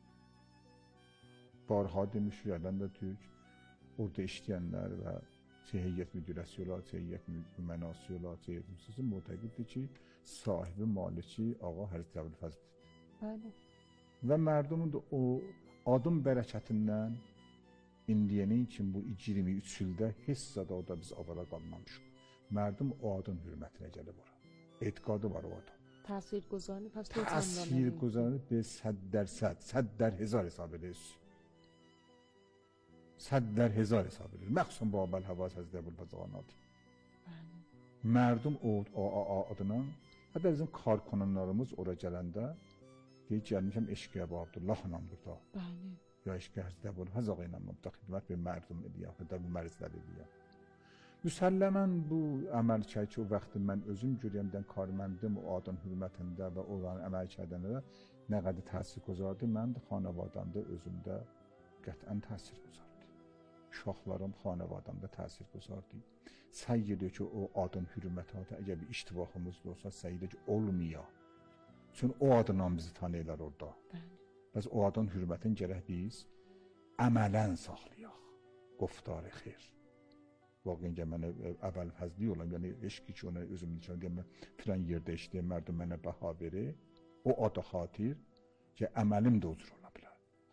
Speaker 8: barha demişik, ələn də tük, orada işləyənlər və sehiyyət müdürəsi olar, sehiyyət mənası olar, sehiyyət müsəsi mütəqiddir ki, sahibi, maliki ağa Həzrət Əbülfəzldir.
Speaker 7: Bəli.
Speaker 8: Və mərdumun da o adın bərəkətindən indiyənin kimi bu iyirmi üç ildə heç zada o da biz avara qalmamışıq. Mərdum o adın hürmətinə gəlib ora. Etiqadı var o adam.
Speaker 7: Təsir quzarını, pəs
Speaker 8: Təsir quzarını biz səddər səd, səddər hezar hesab edirik. Səddər hezar hesab edirik. Məxsusən Babəl Həvas Həzrət Əbülfəzlin adı. Mərdum o adına, hətta bizim karkonunlarımız ora gələndə deyir, gəlmişəm eşqiyə bu Abdullah xanamdır da.
Speaker 7: Bəli.
Speaker 8: Ya eşqiyə Həzrət Əbülfəzl ilə mübtə xidmət bir mərdum edir, ya da bu mərzlər edir. Müsəlləmən bu əməl ki, o vaxtı mən özüm görəyəmdən karməndim o adın hürmətində və olan əməl kədənlərə nə qədər təsir quzardı, mən də xanavadamda özümdə qətən təsir quzardı. Uşaqlarım xanavadamda təsir quzardı. Səy edir ki, o adın hürməti, əgər bir iştibahımız da olsa, səy edir ki, olmuyor. Çünki o adından bizi tanıyırlar orada. Bəs o adın hürmətin gərək biz əmələn saxlayaq. Qoftarı xeyr. Vaqəncə mənə əvvəl fəzli olam, yəni eşqi ki, ona özümün üçün deyəm, filan yerdə işləyəm, mərdum mənə bəha verir. O adı xatir ki, əməlim də ucur ola bilər.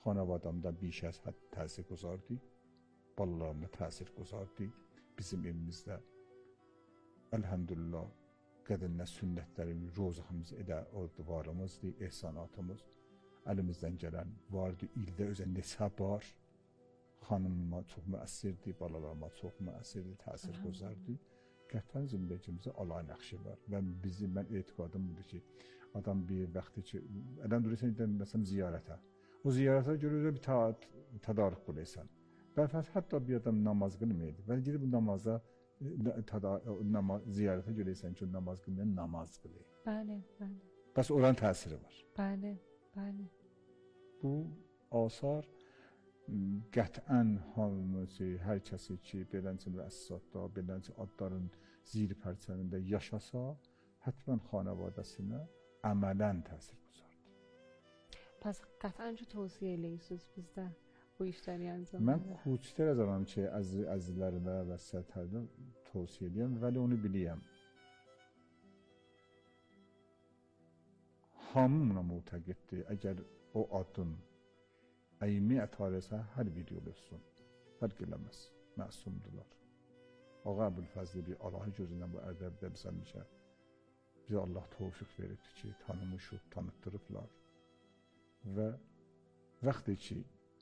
Speaker 8: Xanavadamda بیش از حد təsir guzardı. Balalarımda təsir guzardı. Bizim evimizdə elhamdülillah qədənnə sünnətlərin rozamız edə orduvarımızdı, ehsanatımız. Əlimizdən gələn vardı, ildə özə neçə bar. Xanımıma çox müəssirdi, balalarıma çox müəssirdi, təsir guzardı. Qətlən zindagimizdə Allah nəqşi var. Və bizim, mən etiqadım budur ki, adam bir vaxtı ki, adam durursan, məsələn, ziyarətə. O ziyarətə görə özə bir tədarük qılırsan. Bəlkə hətta bir adam namaz qılmaydı. Və gedib bu namaza, ziyarətə görəysən ki, namaz qılmayan namaz qılır.
Speaker 7: Bəli, bəli.
Speaker 8: Bəs oranın təsiri var.
Speaker 7: Bəli, bəli.
Speaker 8: Bu asar qətlən hamısı, hər kəsi ki, belənçə müəssisatda, belənçə adların ziri pərçəmində yaşasa, həttən xanavadəsinə əmələn təsir guzardı.
Speaker 7: Pəs qətlən ki, tövsiyə eləyirsiniz bizdə bu işləri anzam.
Speaker 8: Mən xüsusilə yazarım ki, əzizlərimə və sətərdə tövsiyə edirəm, vəli onu biliyəm. Hamına mütəqiddir, əgər o adın əymi ətarəsə hər bir yol olsun, fərq eləməz, məsumdular. Ağa Əbülfəzli bir Allahı gözündən bu ərdəbdə bizəmişə, bizə Allah tövfiq verirdi ki, tanımışıq, tanıtdırıblar və vaxtı ki,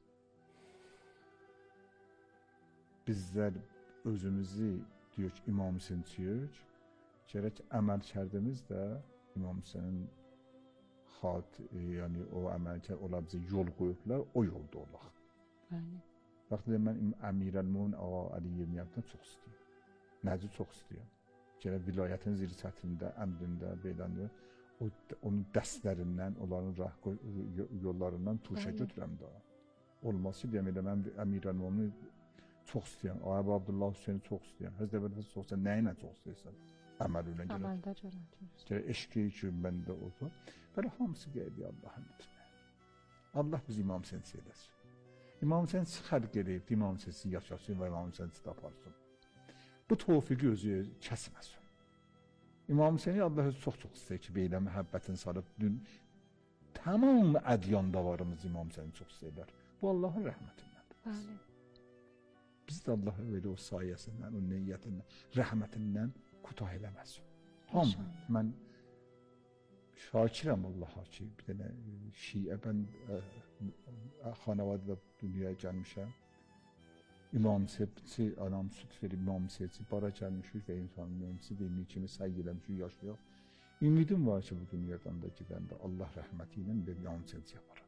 Speaker 8: bizlər özümüzü diyor ki, İmam Hüseyin çiyək, gərək əməl kərdimiz də İmam Hüseynin xat, yəni o əməlkər ola bizə yol qoyublar, o yolda olaq.
Speaker 7: Bəli.
Speaker 8: Vaxtı mən Əmirəlmömin Ağa Əliyev Niyabdan çox istəyirəm. Nəci çox istəyirəm. Gərək vilayətin ziri səthində, əmrində, beləndə onun dəstlərindən, onların yollarından tuşa götürəm də. Olmaz ki, deyəm elə mən Əmirəlmömini çox istəyirəm. Ağa Abdullah Hüseyni çox istəyirəm. Həzrət Əbəlfəz çox istəyirəm. Nə ilə çox istəyirsən? Əməllə görə.
Speaker 7: Əməldə görə.
Speaker 8: Gərək eşqi ki, məndə oldu. Belə hamısı qeydi Allah'ın lütfü. Allah biz İmam Hüseyni seyləsin. İmam Hüseyni xərq edib, İmam Hüseyni yaşasın və İmam Hüseyni taparsın. Bu tövfiqi özü kəsməsin. İmam Hüseyni Allah özü çox-çox istəyir ki, belə məhəbbətin salıb, dün tamam ədyandavarımız İmam Hüseyni çox istəyirlər. Bu Allahın rəhmətindəndir.
Speaker 7: Bəli.
Speaker 8: Biz də Allah'a belə o sayəsindən, o niyyətindən, rəhmətindən kutah eləməsin. Hamı, mən şakirəm Allah'a ki, bir dənə şiə, mən xanavada dünyaya gəlmişəm. İmam Hüseyni, anam süt verib, İmam Hüseyni bara gəlmişik və insanın ömrüsü deyimi kimi səy eləmişik, yaşayaq. Ümidim var ki, bu dünyadan da gedəndə Allah rəhməti ilə bir İmam Hüseyni yaparım.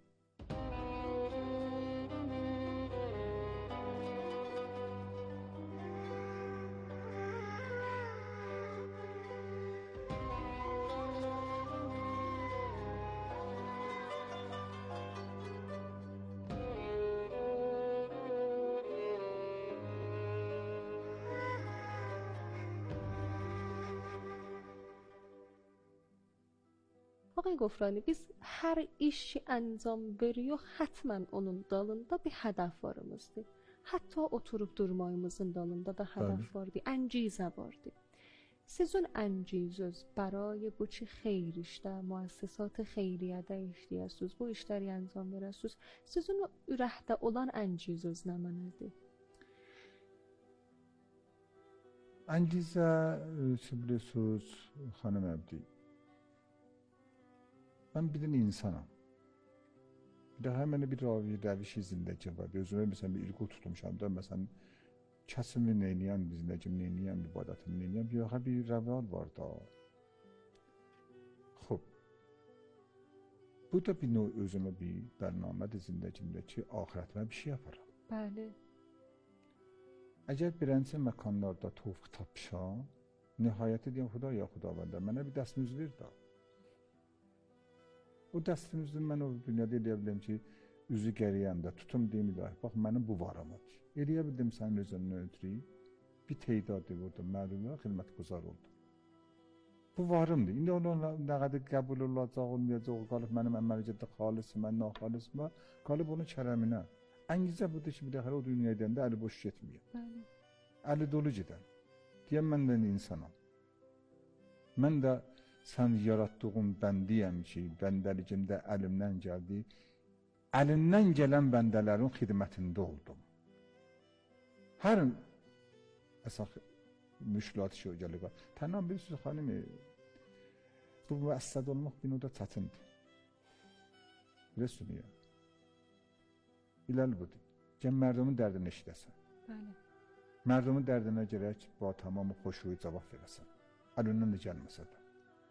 Speaker 7: آقای گفرانی biz hər işi anzam veriyor hatman onun dalında bir hədəf varımızdır. Hatta oturup durmağımızın dalında da hədəf vardı, əncizə vardı. Sizin ənciziniz برای bu çi xeyr işdə, müəssisat xeyriyyədə işləyirsiniz, bu işləri anzam verirsiniz. Sizin ürəkdə olan ənciziniz nə mənadır?
Speaker 8: Əncizə, bilirsiniz, xanım Əbdi, mən bir dənə insanam. Bir də həmən bir rəviş zindəki var. Özümə məsələn bir ilqo tutmuşam da, məsələn, kəsimi neyniyən, zindəkim neyniyən, ibadətimi neyniyən, bir yaxə bir rəval var da. Xub, bu da bir növ özümə bir bərnamədir zindəkimdəki ahirətimə bir şey yaparam.
Speaker 7: Bəli.
Speaker 8: Əgər birənçə məkanlarda tovq tapışam, nihayəti deyəm, xuda ya xudavəndə, mənə bir dəstimiz ver da. O dəstimizdən mən o dünyada eləyə bildim ki, üzü qəriyəndə, tutum deyim ilahi, bax, mənim bu varımdır. Eləyə bildim sənin özündən ötürü, bir teydadı burada, məlumə xidmət quzar oldu. Bu varımdır. İndi onun nə qədər qəbul olacaq, olmayacaq, qalıb mənim əməliyyətdə xalisəm, mən naxalisəm, qalıb onun kərəminə. Əngizə budur ki, bir dəxələ o dünyaya deyəndə əli boş getməyəm. Əli dolu gedən. Deyəm, mən də insanam. Mən də sən yaratdığım bəndiyəm ki, bəndəlikimdə əlimdən gəldi, əlindən gələn bəndələrin xidmətində oldum. Hər əsas müşkilat şey gəlir. Tənha bilirsiniz xanım, bu müəssəd olmaq bir nöqtə çətindir. Bilirsiniz ya. İləl budur. Gəl mərdumun dərdini eşidəsən.
Speaker 7: Bəli.
Speaker 8: Mərdumun dərdinə gərək bu tamamı xoşluğu cavab verəsən. Əlindən də gəlməsə də.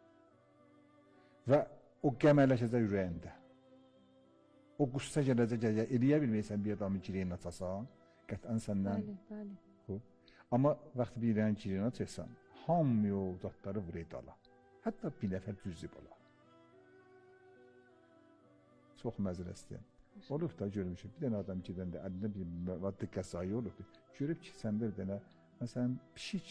Speaker 8: Və o qəmələşəcək ürəyində. O qüssə gələcək, gələcək, eləyə bilməyəsən bir adamı girəyinə açasan, qətən səndən.
Speaker 7: Bəli, bəli.
Speaker 8: Xub. Amma vaxtı bir yerdən girəyinə açasan, hamı o zatları vuraydı ala. Hətta bir nəfər cüzib ala. Çox məzələ istəyəm. Olub da görmüşüm, bir dənə adam gedəndə əlində bir maddi qəzayı olubdur. Görüb ki, səndə bir dənə, məsələn, pişik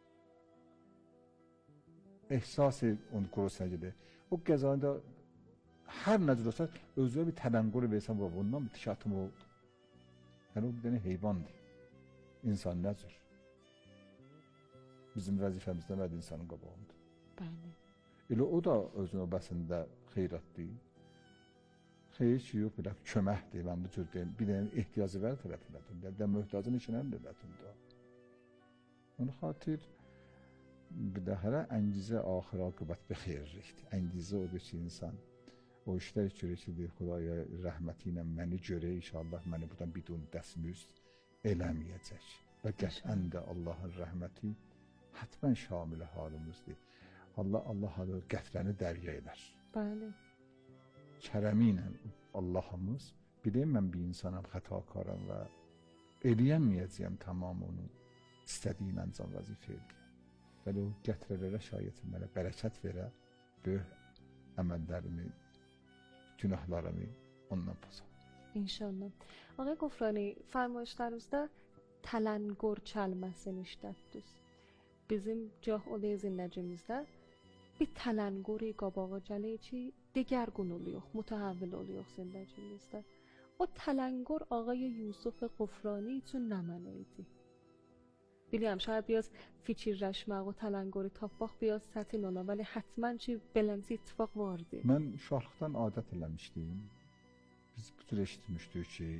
Speaker 8: ehsası onu qorusa gedir. O qəzayında hər nəcür olsa, özünə bir tələngor versən, bundan bir tişatım o. Yəni, o bir dənə heyvandır. İnsan nəcür? Bizim vəzifəmizdə nədir insanın qabağında?
Speaker 7: Bəli.
Speaker 8: Elə o da özünün obəsində xeyratdır. Xeyir ki, yox, belə köməkdir, mən bu cür deyim. Bir dənə ehtiyacı var tərəfindən, bir də möhtacın işinə dövlətində. Onun xatir, bir də hələ əngizə axır aqibət bir xeyirlikdir. Əngizə odur ki, insan o işlər görür ki, Xudaya rəhməti ilə məni görək, inşallah məni buradan bidun dəsmüst eləməyəcək. Və qəşən də Allahın rəhməti hətmən şamil halımızdır. Allah, Allah halı qətrəni dərya elər.
Speaker 7: Bəli.
Speaker 8: Kərəmi ilə Allahımız, biləyim mən bir insanam, xətakaram və eləyəməyəcəyəm tamam onu istədiyin əncam vəzifə edir. Bəli, o gətirələrə şayiətin mənə bərəkət verə, böyük əməllərimi, günahlarımı ondan pozam.
Speaker 7: İnşallah. Ağay Qofrani, farmoyuşlarınızda tələngor kəlməsini işlətdiniz. Bizim cah olayı zindəcimizdə bir tələngori qabağa gəlir ki, degərgun oluyor, mütəhəvvil oluyor zindəcimizdə. O tələngor ağay Yusuf Qofrani üçün nə mənaydı? Bilirəm, şاید biraz fikirləşmək, o tələngori tapmaq biraz çətin ola, vəli hətmən ki, beləmsi ittifaq vardı.
Speaker 8: Mən uşaqlıqdan adət eləmişdim. Biz bu cür eşitmişdik ki,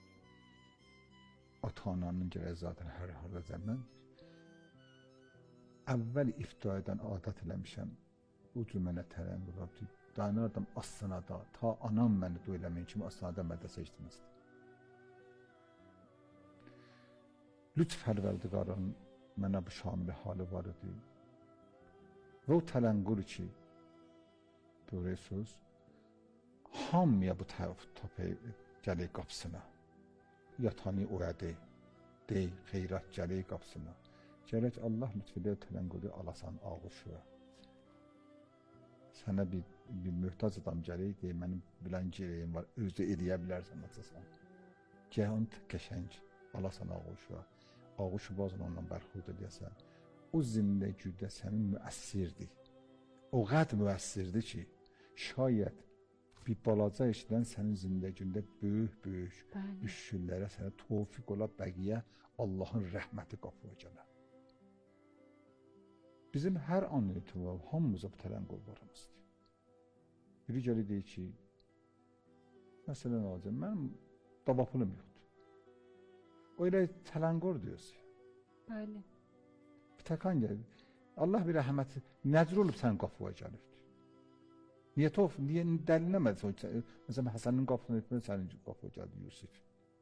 Speaker 8: ata-ananın gərək zaten hər halda zəmmən. Əvvəl iftidaydan adət eləmişəm. O cür mənə tələngor oldu. Dayanardım Astanada, ta anam məni du eləməyin kimi Astanada mədrəsə işləməzdi. Lütf Pərverdigarın mənə bu şamil halı var idi. Və o tələngor ki, görürsünüz, hamıya bu topu gəlir qapısına. Yatanı oyədi, dey, xeyrat gəlir qapısına. Gərək Allah lütfüdə tələngori alasan ağuşuya. Sənə bir, bir möhtac adam gəlir, deyir, mənim bilən girəyim var, özü eləyə bilərsən, açasan. Gəl onu qəşəng, alasan ağuşuya. Ağuşu bazın ondan bərxud edəsən. O zindəgüdə sənin müəssirdir. O qəd müəssirdir ki, şayət bir balaca işlən sənin zindəgündə böyük-böyük müşkillərə sənə tofiq ola bəqiyə Allahın rəhməti qapıya gələr. Bizim hər an etibar hamımıza bu tələngor varımızdır. Biri gəlir deyir ki, məsələn alacaq, mənim dabapılım yoxdur. O elə tələngor diyorsun.
Speaker 7: Bəli.
Speaker 8: Bir təkan gəlir. Allah bir rəhməti, nəcr olub sənin qapıya gəlibdir. Niyə tof, niyə dəlinləmədi? Məsələn, Həsənin qapısına etmədi, sənin qapıya gəldi Yusuf.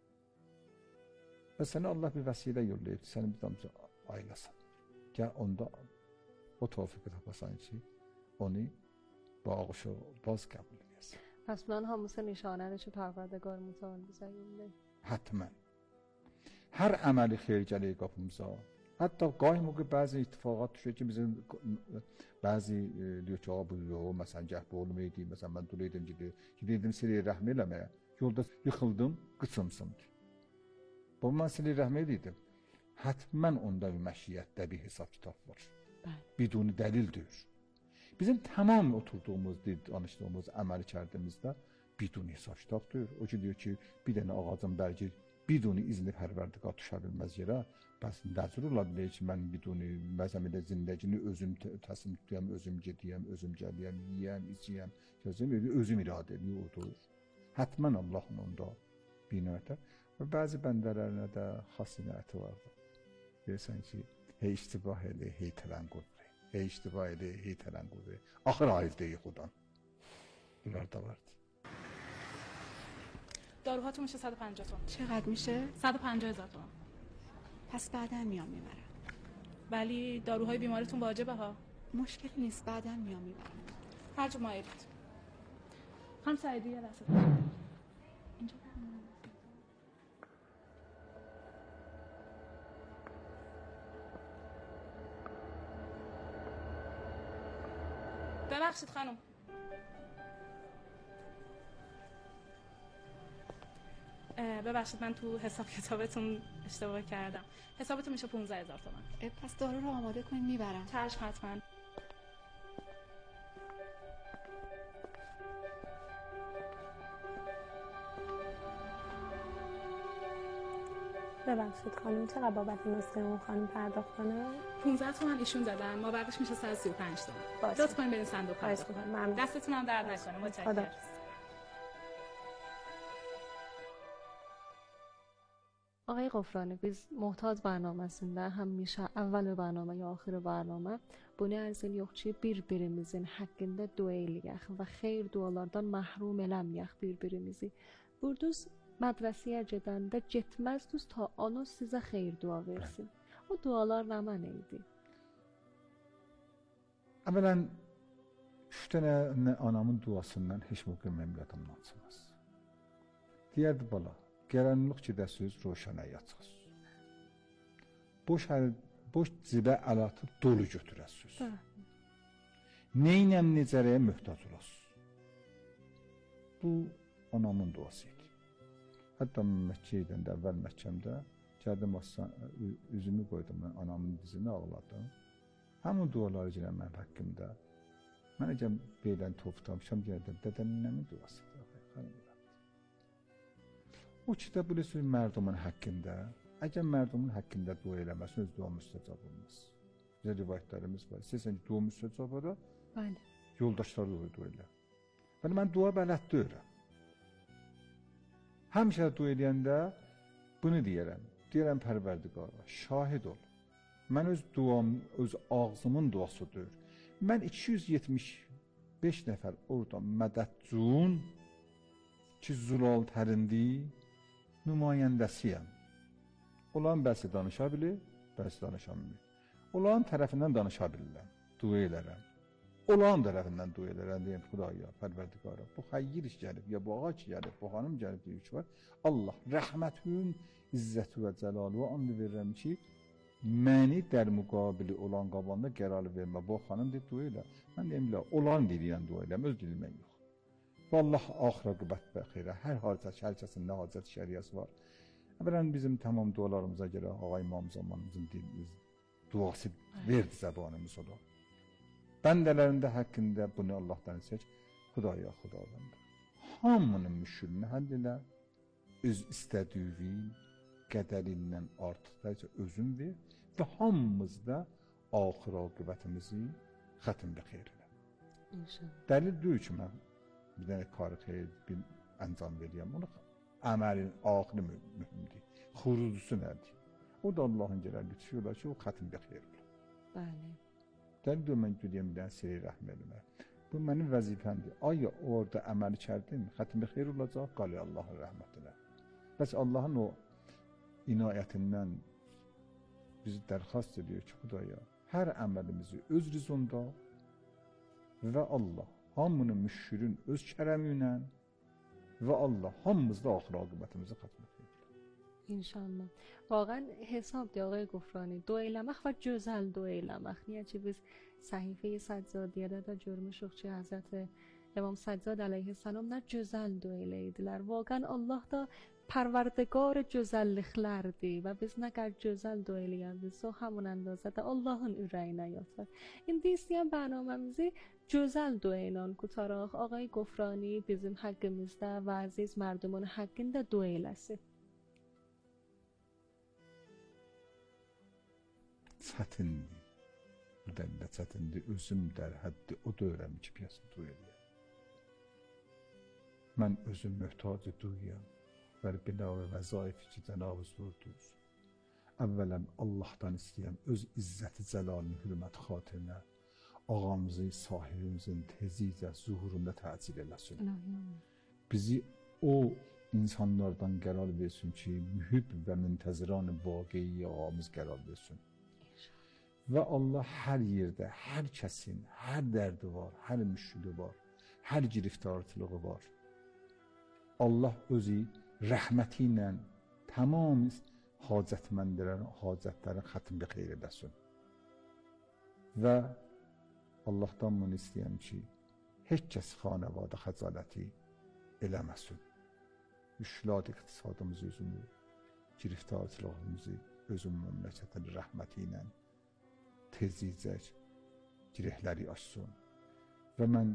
Speaker 8: Və səni Allah bir vəsilə yollayıb, səni bir damcı aylasın. Gəl onda o tofiqi tapasan ki, onu bağışa baz qəbul edəsən.
Speaker 7: Pəs bunların hamısı nişanədir ki, Pərvərdigar mütəal bizə yollayıb.
Speaker 8: Hətmən. Hər əməli xeyir gəlir qapımıza. Hətta qaym o ki, bəzi ittifaqat düşür ki, bizim bəzi diyor ki, bu yox, məsələn, gəh bu olmaydı, məsələn, mən duraydım, gidirdim sili rəhm eləməyə, yolda yıxıldım, qıçımsındı. Bu, mən sili rəhm ediydim. Hətmən onda bir məşiyyətdə bir hesab kitab var. Biduni dəlildir. Bizim tamam oturduğumuz, danışdığımız əməli kərdimizdə biduni hesab kitabdır. O ki, diyor ki, bir dənə ağacın bərgi biduni izni Pərverdigar düşə bilməz yerə, bəs nəcür ola bilir ki, mən biduni məzəmidə zindəcini özüm təslim tutuyam, özüm gediyəm, özüm gəliyəm, yiyəm, içiyəm, özüm, özüm iradə ediyor, odur. Həttəmən Allah onda binayətə və bəzi bəndələrinə də xas inayəti vardır. Deyirsən ki, hey iştibah elə, hey tələngud, hey iştibah elə, hey tələngud. Axır ayıl deyik xudan. Bunlar da vardır.
Speaker 11: داروهاتون میشه صد و پنجاه تومن.
Speaker 12: چقدر میشه؟
Speaker 11: صد و پنجاه هزار تومن.
Speaker 12: پس بعداً میام میبرم.
Speaker 11: ولی داروهای بیماریتون واجبه ها.
Speaker 12: مشکلی نیست، بعداً میام میبرم.
Speaker 11: هر جا مایلید. خانم سعیدی یه دست اینجا. ببخشید خانم. ببخشید من تو حساب کتابتون اشتباه کردم. حسابتون میشه پانزده هزار تومان.
Speaker 12: پس دارو رو آماده کنید میبرم.
Speaker 11: چشم حتما.
Speaker 13: ببخشید خانم چقدر بابت نسخه اون خانم پرداخت کنه؟
Speaker 11: پانزده تومن ایشون دادن، ما بقیش میشه صد و سی و پنج تومن. لطف کنید برین صندوق پرداخت کنید. دستتون هم درد نکنه. متشکرم.
Speaker 7: آقای غفرانی biz muhtac bərnaməsində həmişə əvvəl bərnamə ya axır bərnamə bunu ərzin yox ki, bir-birimizin haqqında dua eləyək və xeyir dualardan məhrum eləməyək bir-birimizi. Burduz mədrəsəyə gedəndə getməzdiniz ta onu sizə xeyir dua versin. O dualar nə mənə idi?
Speaker 8: Əvvələn üç dənə anamın duasından heç mənim yadımdan çıxmaz. Deyərdi bala, gərənlik gedəsiniz roşana yatırız. Boş, boş cibə əlatı dolu götürəsiniz. Neynəm necərəyə möhtac olasınız. Bu anamın duası idi. Hətta Məkkəyə gedəndə, əvvəl Məkkəmdə gəldim, üzümü qoydum, mən anamın dizini ağladım. Həmin duaları gələn mənim haqqımda. Mən əgər beylən toplamışam, gəldim, dədəmin nəmin duasıdır. O kitab bilirsiniz mərdumun haqqında. Əgər mərdumun haqqında dua eləməsin, öz dua müstəcab olmaz. Bizə rivayətlərimiz var. İstəyirsən ki, dua müstəcab ola, yoldaşları da dua elə. Bəli, mən dua bələd deyirəm. Həmişə dua eləyəndə bunu deyərəm. Deyərəm Pərverdigara, şahid ol. Mən öz duam, öz ağzımın duasıdır. Mən iki yüz yetmiş beş nəfər orada mədədcun ki, Zulal tərindi, nümayəndəsiyəm. Olan bəzi danışa bilir, bəzi danışa bilir. Olan tərəfindən danışa bilirəm, dua elərəm. Olan tərəfindən dua elərəm, deyəm, Xudaya, Pərverdigara, bu xəyyir iş gəlib, ya bu ağac gəlib, bu xanım gəlib, deyir ki, var. Allah, rəhmətün, izzəti və cəlalı və anlı verirəm ki, məni dər müqabili olan qabanda qərarı vermə, bu xanım deyib, dua elə. Mən deyim, olan diliyən dua eləm, öz dilmən yox. Vallah axıra qübət və xeyrə, hər hacət, hər kəsin nə hacət şəriyyəsi var. Əvvələn bizim tamam dualarımıza görə Ağay İmam zamanımızın dilimiz, duası verdi zəbanımız ola. Bəndələrində haqqında bunu Allahdan istəyək, Xudaya xudadandır. Hamının müşkülünü həll elə, öz istədiyin qədərindən artıqdayca özün ver və hamımızda axıra qübətimizi xətim və xeyr elə. Dəlil deyil ki, mən bir dənə karı xeyr, bir əncam verəyəm. Onu əməlin axırı mühümdir. Xurucusu nədir? O da Allahın gələr lütfüyorlar ki, o xətim və xeyr olur.
Speaker 7: Bəli.
Speaker 8: Dəlil deyil, mən güləyəm bir dənə seyir rəhm eləmə. Bu mənim vəzifəmdir. Aya orada əməli kərdim, xətim və xeyr olacaq, qali Allahın rəhmətinə. Bəs Allahın o inayətindən bizi dərxast ediyor ki, Xudaya, hər əməlimizi öz rizonda və Allah hamının müşkürün öz kərəmi ilə və Allah hamımızda axır aqibətimizi xətm etməkdir.
Speaker 7: İnşallah. Vaقعا hesabdır آقای غفرانی. Dua eləmək və gözəl dua eləmək. Niyə ki biz səhifə Səccadiyyədə də görmüşük ki, Həzrət İmam Səccad əleyhissalam nə gözəl dua eləydilər. Vaقعا Allah da Pərverdigar gözəlliklərdir və biz nə qədər gözəl dua eləyərik, o həmin əndazədə Allahın ürəyinə yatır. İndi istəyən bərnaməmizi gözəl dua ilə qutaraq. Ağay غفرانی bizim haqqımızda və əziz mərdumun haqqında dua eləsin.
Speaker 8: Çətindir. Bu dəlillə çətindir. Özüm dər həddi o dövrəm ki, piyasını dua eləyəm. Mən özüm möhtac duyuyam və binavə vəzaifi ki, Cənab-ı Zorduz. Əvvələn Allahdan istəyəm, öz izzəti cəlalın hürmət xatirinə ağamızı, sahibimizin tezicə zuhurunda təcil eləsin. Bizi o insanlardan qərar versin ki, mühib və müntəziran vaqiyi ağamız qərar versin. Və Allah hər yerdə, hər kəsin, hər dərdi var, hər müşkülü var, hər giriftarçılığı var. Allah özü rəhməti ilə tamam hacətməndilərin hacətlərin xətmini xeyr edəsin. Və Allahdan bunu istəyəm ki, heç kəs xanəvadə xəcaləti eləməsin. Müşkilat iqtisadımızı özünü, giriftarçılığımızı özün məmləkətin rəhməti ilə tezlicə girəhləri açsın. Və mən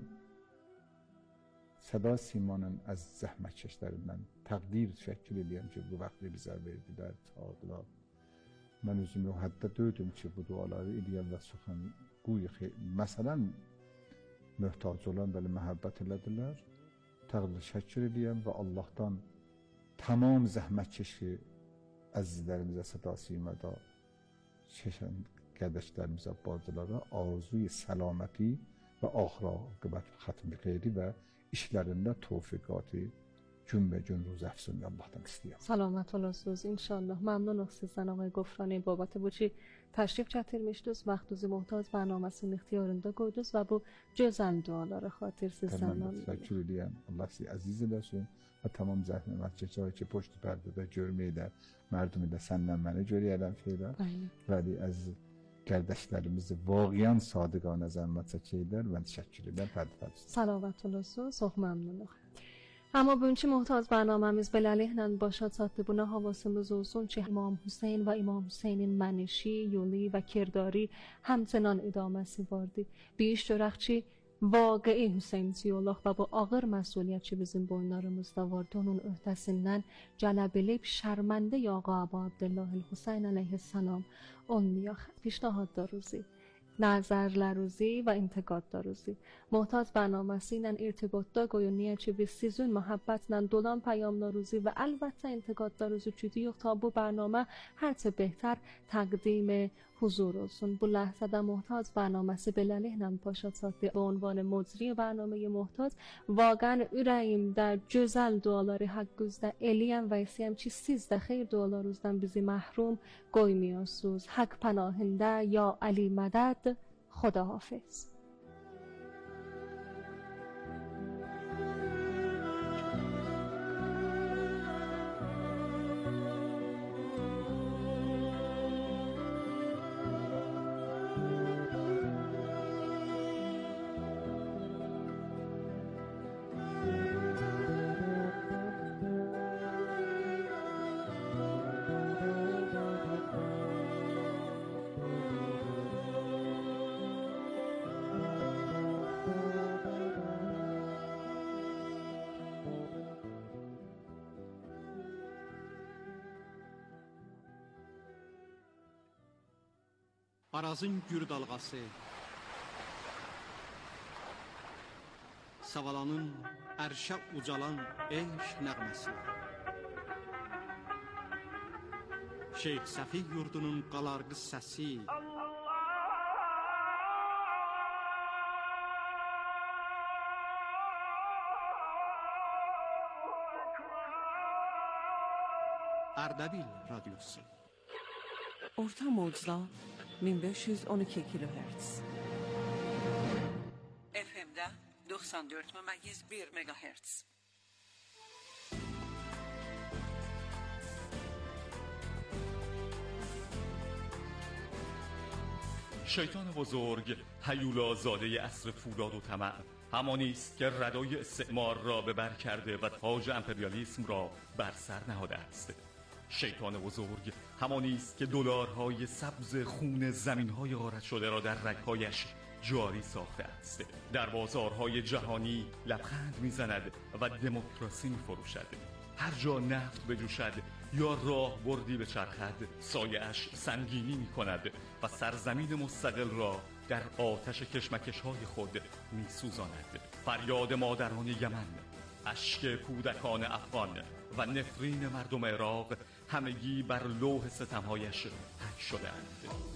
Speaker 8: Səda Simanın əziz zəhmətkeşlərindən təqdir təşəkkür edirəm ki, bu vaxtı bizə verdilər, çağırdılar. Mən özümü o həddə döydüm ki, bu duaları eləyəm və çıxın, quyu, məsələn, möhtac olan belə məhəbbət elədilər. Təqdir təşəkkür edirəm və Allahdan tamam zəhmətkeşi əzizlərimizə, Səda Simada, çeşən qədəşlərimizə, bacılara arzuyu səlaməti və axıra qıbət xətmi xeyri və işlərində tövfiqatı gün به gün روز افزونی Allah'tan istəyəm.
Speaker 7: سلامت olasınız inşallah. Məmnunuq sizdən ağay Qofrani babətə bu ki təşrif gətirmişdiniz, vaxtınızı Muhtac bərnaməsinin ixtiyarında qoydunuz və bu gözəl dualara xatir sizdən
Speaker 8: təşəkkür edirəm. Allah sizi əziz eləsin və tamam zəhmətkeşlər ki, poşt pərdədə görməklə, mərdumi də səndən məni görəyərəm feylə. Vəli əziz qardaşlarımızı vaqiyan sadiqanə zəhmət çəkirlər və təşəkkür edirəm. Pərdə
Speaker 7: Salavat olasınız, çox məmnunuq. Ama bugünkü Muhtac bərnaməmiz beləliklə başa çatdı. Buna havasımız olsun ki, İmam Hüseyin və İmam Hüseynin mənişi, yolu və kirdari həmçinin idaməsi vardı. Bir iş görək ki, vaqei Hüseynci olaq və bu ağır məsuliyyət ki, bizim boynlarımızda vardı. Onun öhdəsindən gələ bilib şərməndə yağa Əbu Abdullah Hüseyn əleyhissalam olmayaq. Pişnahadlarınızı, nəzərlərinizi və intiqadlarınızı Muhtac bərnaməsi ilə irtibatda qoyun. Niyə ki, biz sizin məhəbbətlə dolan pəyamlarınızı və əlbəttə intiqadlarınızı güdüyük ta bu bərnamə hərçə bəhtər təqdim huzur olsun. Bu ləhzədə Muhtac bərnaməsi beləliklə başa çatdı. Bu عنوان مجری برنامه محتاج واقعا ürəyimdə gözəl duaları haqqınızda eləyəm və istəyəm ki, siz də xeyir dualarınızdan bizi məhrum qoymayasınız. Haqq pənahində ya Əli Mədəd. Xudahafiz.
Speaker 14: Arazın gür dalğası, Savalanın ərşə ucalan eşq nəğməsi, Şeyx Səfi yurdunun qalarqı səsi, Ərdəbil radyosu.
Speaker 15: Orta mocda min beş yüz on iki kilohertz. F M'də doxsan dörd məməyiz bir megahertz.
Speaker 16: شیطان بزرگ هیولا زاده عصر فولاد و طمع همانی است که ردای استعمار را به بر کرده و تاج امپریالیسم را بر سر نهاده است. شیطان بزرگ همانی است که دلارهای سبز خون زمینهای غارت شده را در رگ‌هایش جاری ساخته است. در بازارهای جهانی لبخند میزند و دموکراسی میفروشد. هر جا نفت بجوشد یا راه بردی به چرخد، سایه‌اش سنگینی میکند و سرزمین مستقل را در آتش کشمکش‌های خود میسوزاند. فریاد مادران یمن، اشک کودکان افغان و نفرین مردم عراق همگی بر لوح ستمهایش حک شدند.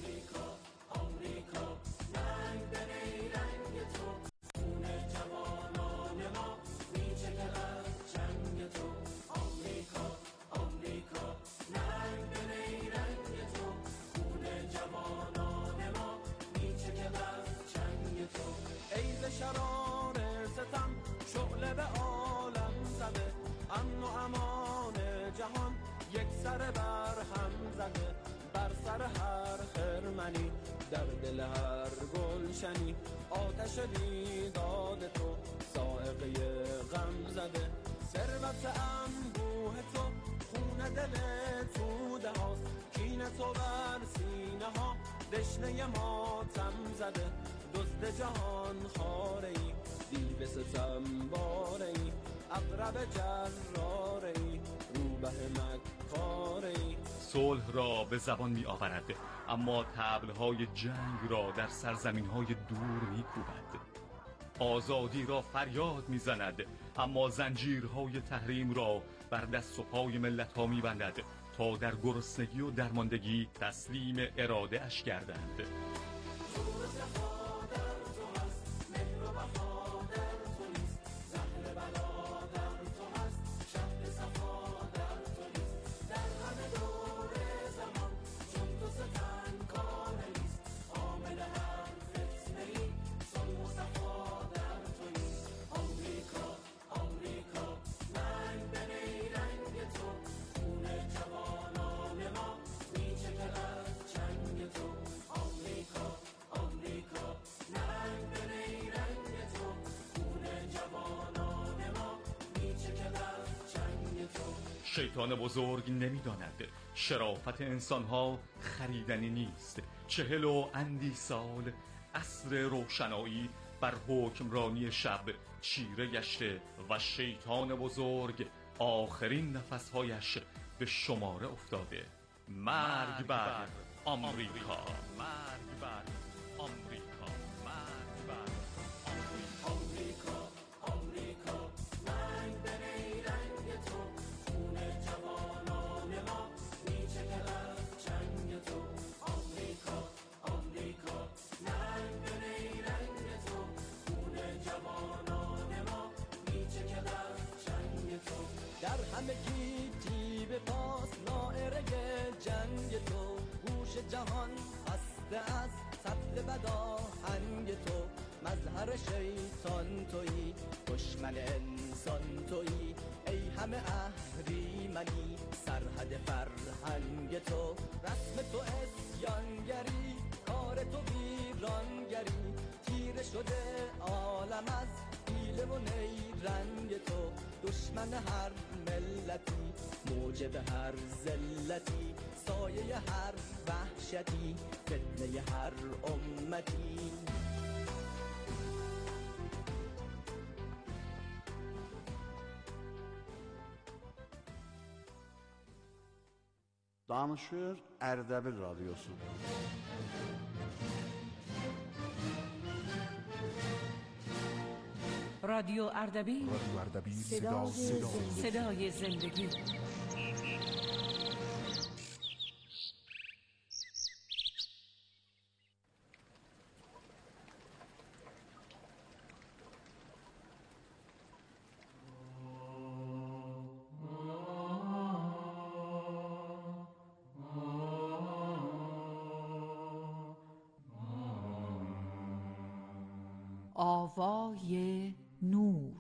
Speaker 5: شرار ستم شعله به عالم زده، امن و امان جهان یک سر بر هم زده، بر سر هر خرمنی در دل هر گلشنی آتش بیداد تو صاعقه غم زده، ثروت انبوه تو خون دل توده هاست، کین تو بر سینه ها دشنه ماتم زده، دزد جهان خاره ای دیو ستم باره ای اقرب جراره ای روبه مکاره ای.
Speaker 16: صلح را به زبان می آورد اما طبلهای جنگ را در سرزمینهای دور می کوبد. آزادی را فریاد می زند اما زنجیرهای تحریم را بر دست و پای ملت‌ها می بندد تا در گرسنگی و درماندگی تسلیم اراده اش گردند. شیطان بزرگ نمی‌داند شرافت انسان‌ها خریدنی نیست. چهل و اندی سال عصر روشنایی بر حکمرانی شب چیره گشته و شیطان بزرگ آخرین نفس‌هایش به شماره افتاده. مرگ بر آمریکا، مرگ بر آمریکا، مرگ بر آمریکا، آمریکا، مرگ بر رنگ تو، خون جوانان ما میچکد از چنگ تو. آمریکا، آمریکا، مرگ بر رنگ تو، خون جوانان ما میچکد از چنگ تو. در همه گیتی به پاس نائره جنگ تو، گوش جهان خسته از سطل بدا هنگ تو. مظهر شیطان تویی، دشمن انسان تویی، ای همه اهریمنی سرحد فرهنگ تو. رسم تو اسیانگری، کار تو ویرانگری، تیره شده عالم از حیله و نیرنگ تو. دشمن هر ملتی، موجب هر ذلتی، سایه هر وحشتی، فتنه هر امتی.
Speaker 17: Danışır Ərdəbil Radyosu.
Speaker 3: رادیو اردبیل،
Speaker 4: رادیو اردبیل،
Speaker 3: صدا
Speaker 4: صدای,
Speaker 3: صدای زندگی. آوای نور.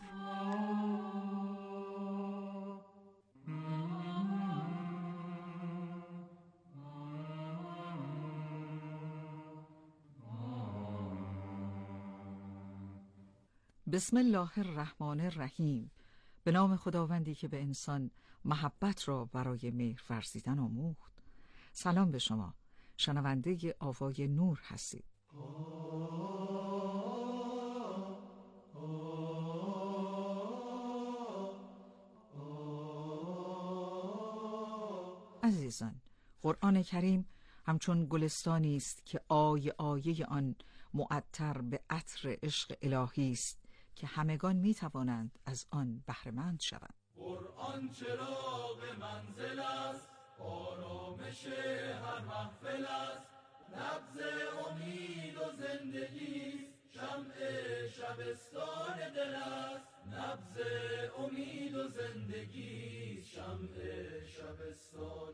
Speaker 18: بسم الله الرحمن الرحیم. به نام خداوندی که به انسان محبت را برای مهر ورزیدن آموخت. سلام به شما، شنونده آوای نور هستید. عزیزان، قرآن کریم همچون گلستانی است که آیه آیه آن معطر به عطر عشق الهی است که همگان می توانند از آن بهره‌مند شوند.
Speaker 5: قرآن چراغ منزل است، آرامش هر محفل است، نبض امید و زندگی، شمع شبستان دل است، نبض امید و زندگی، شمع شبستان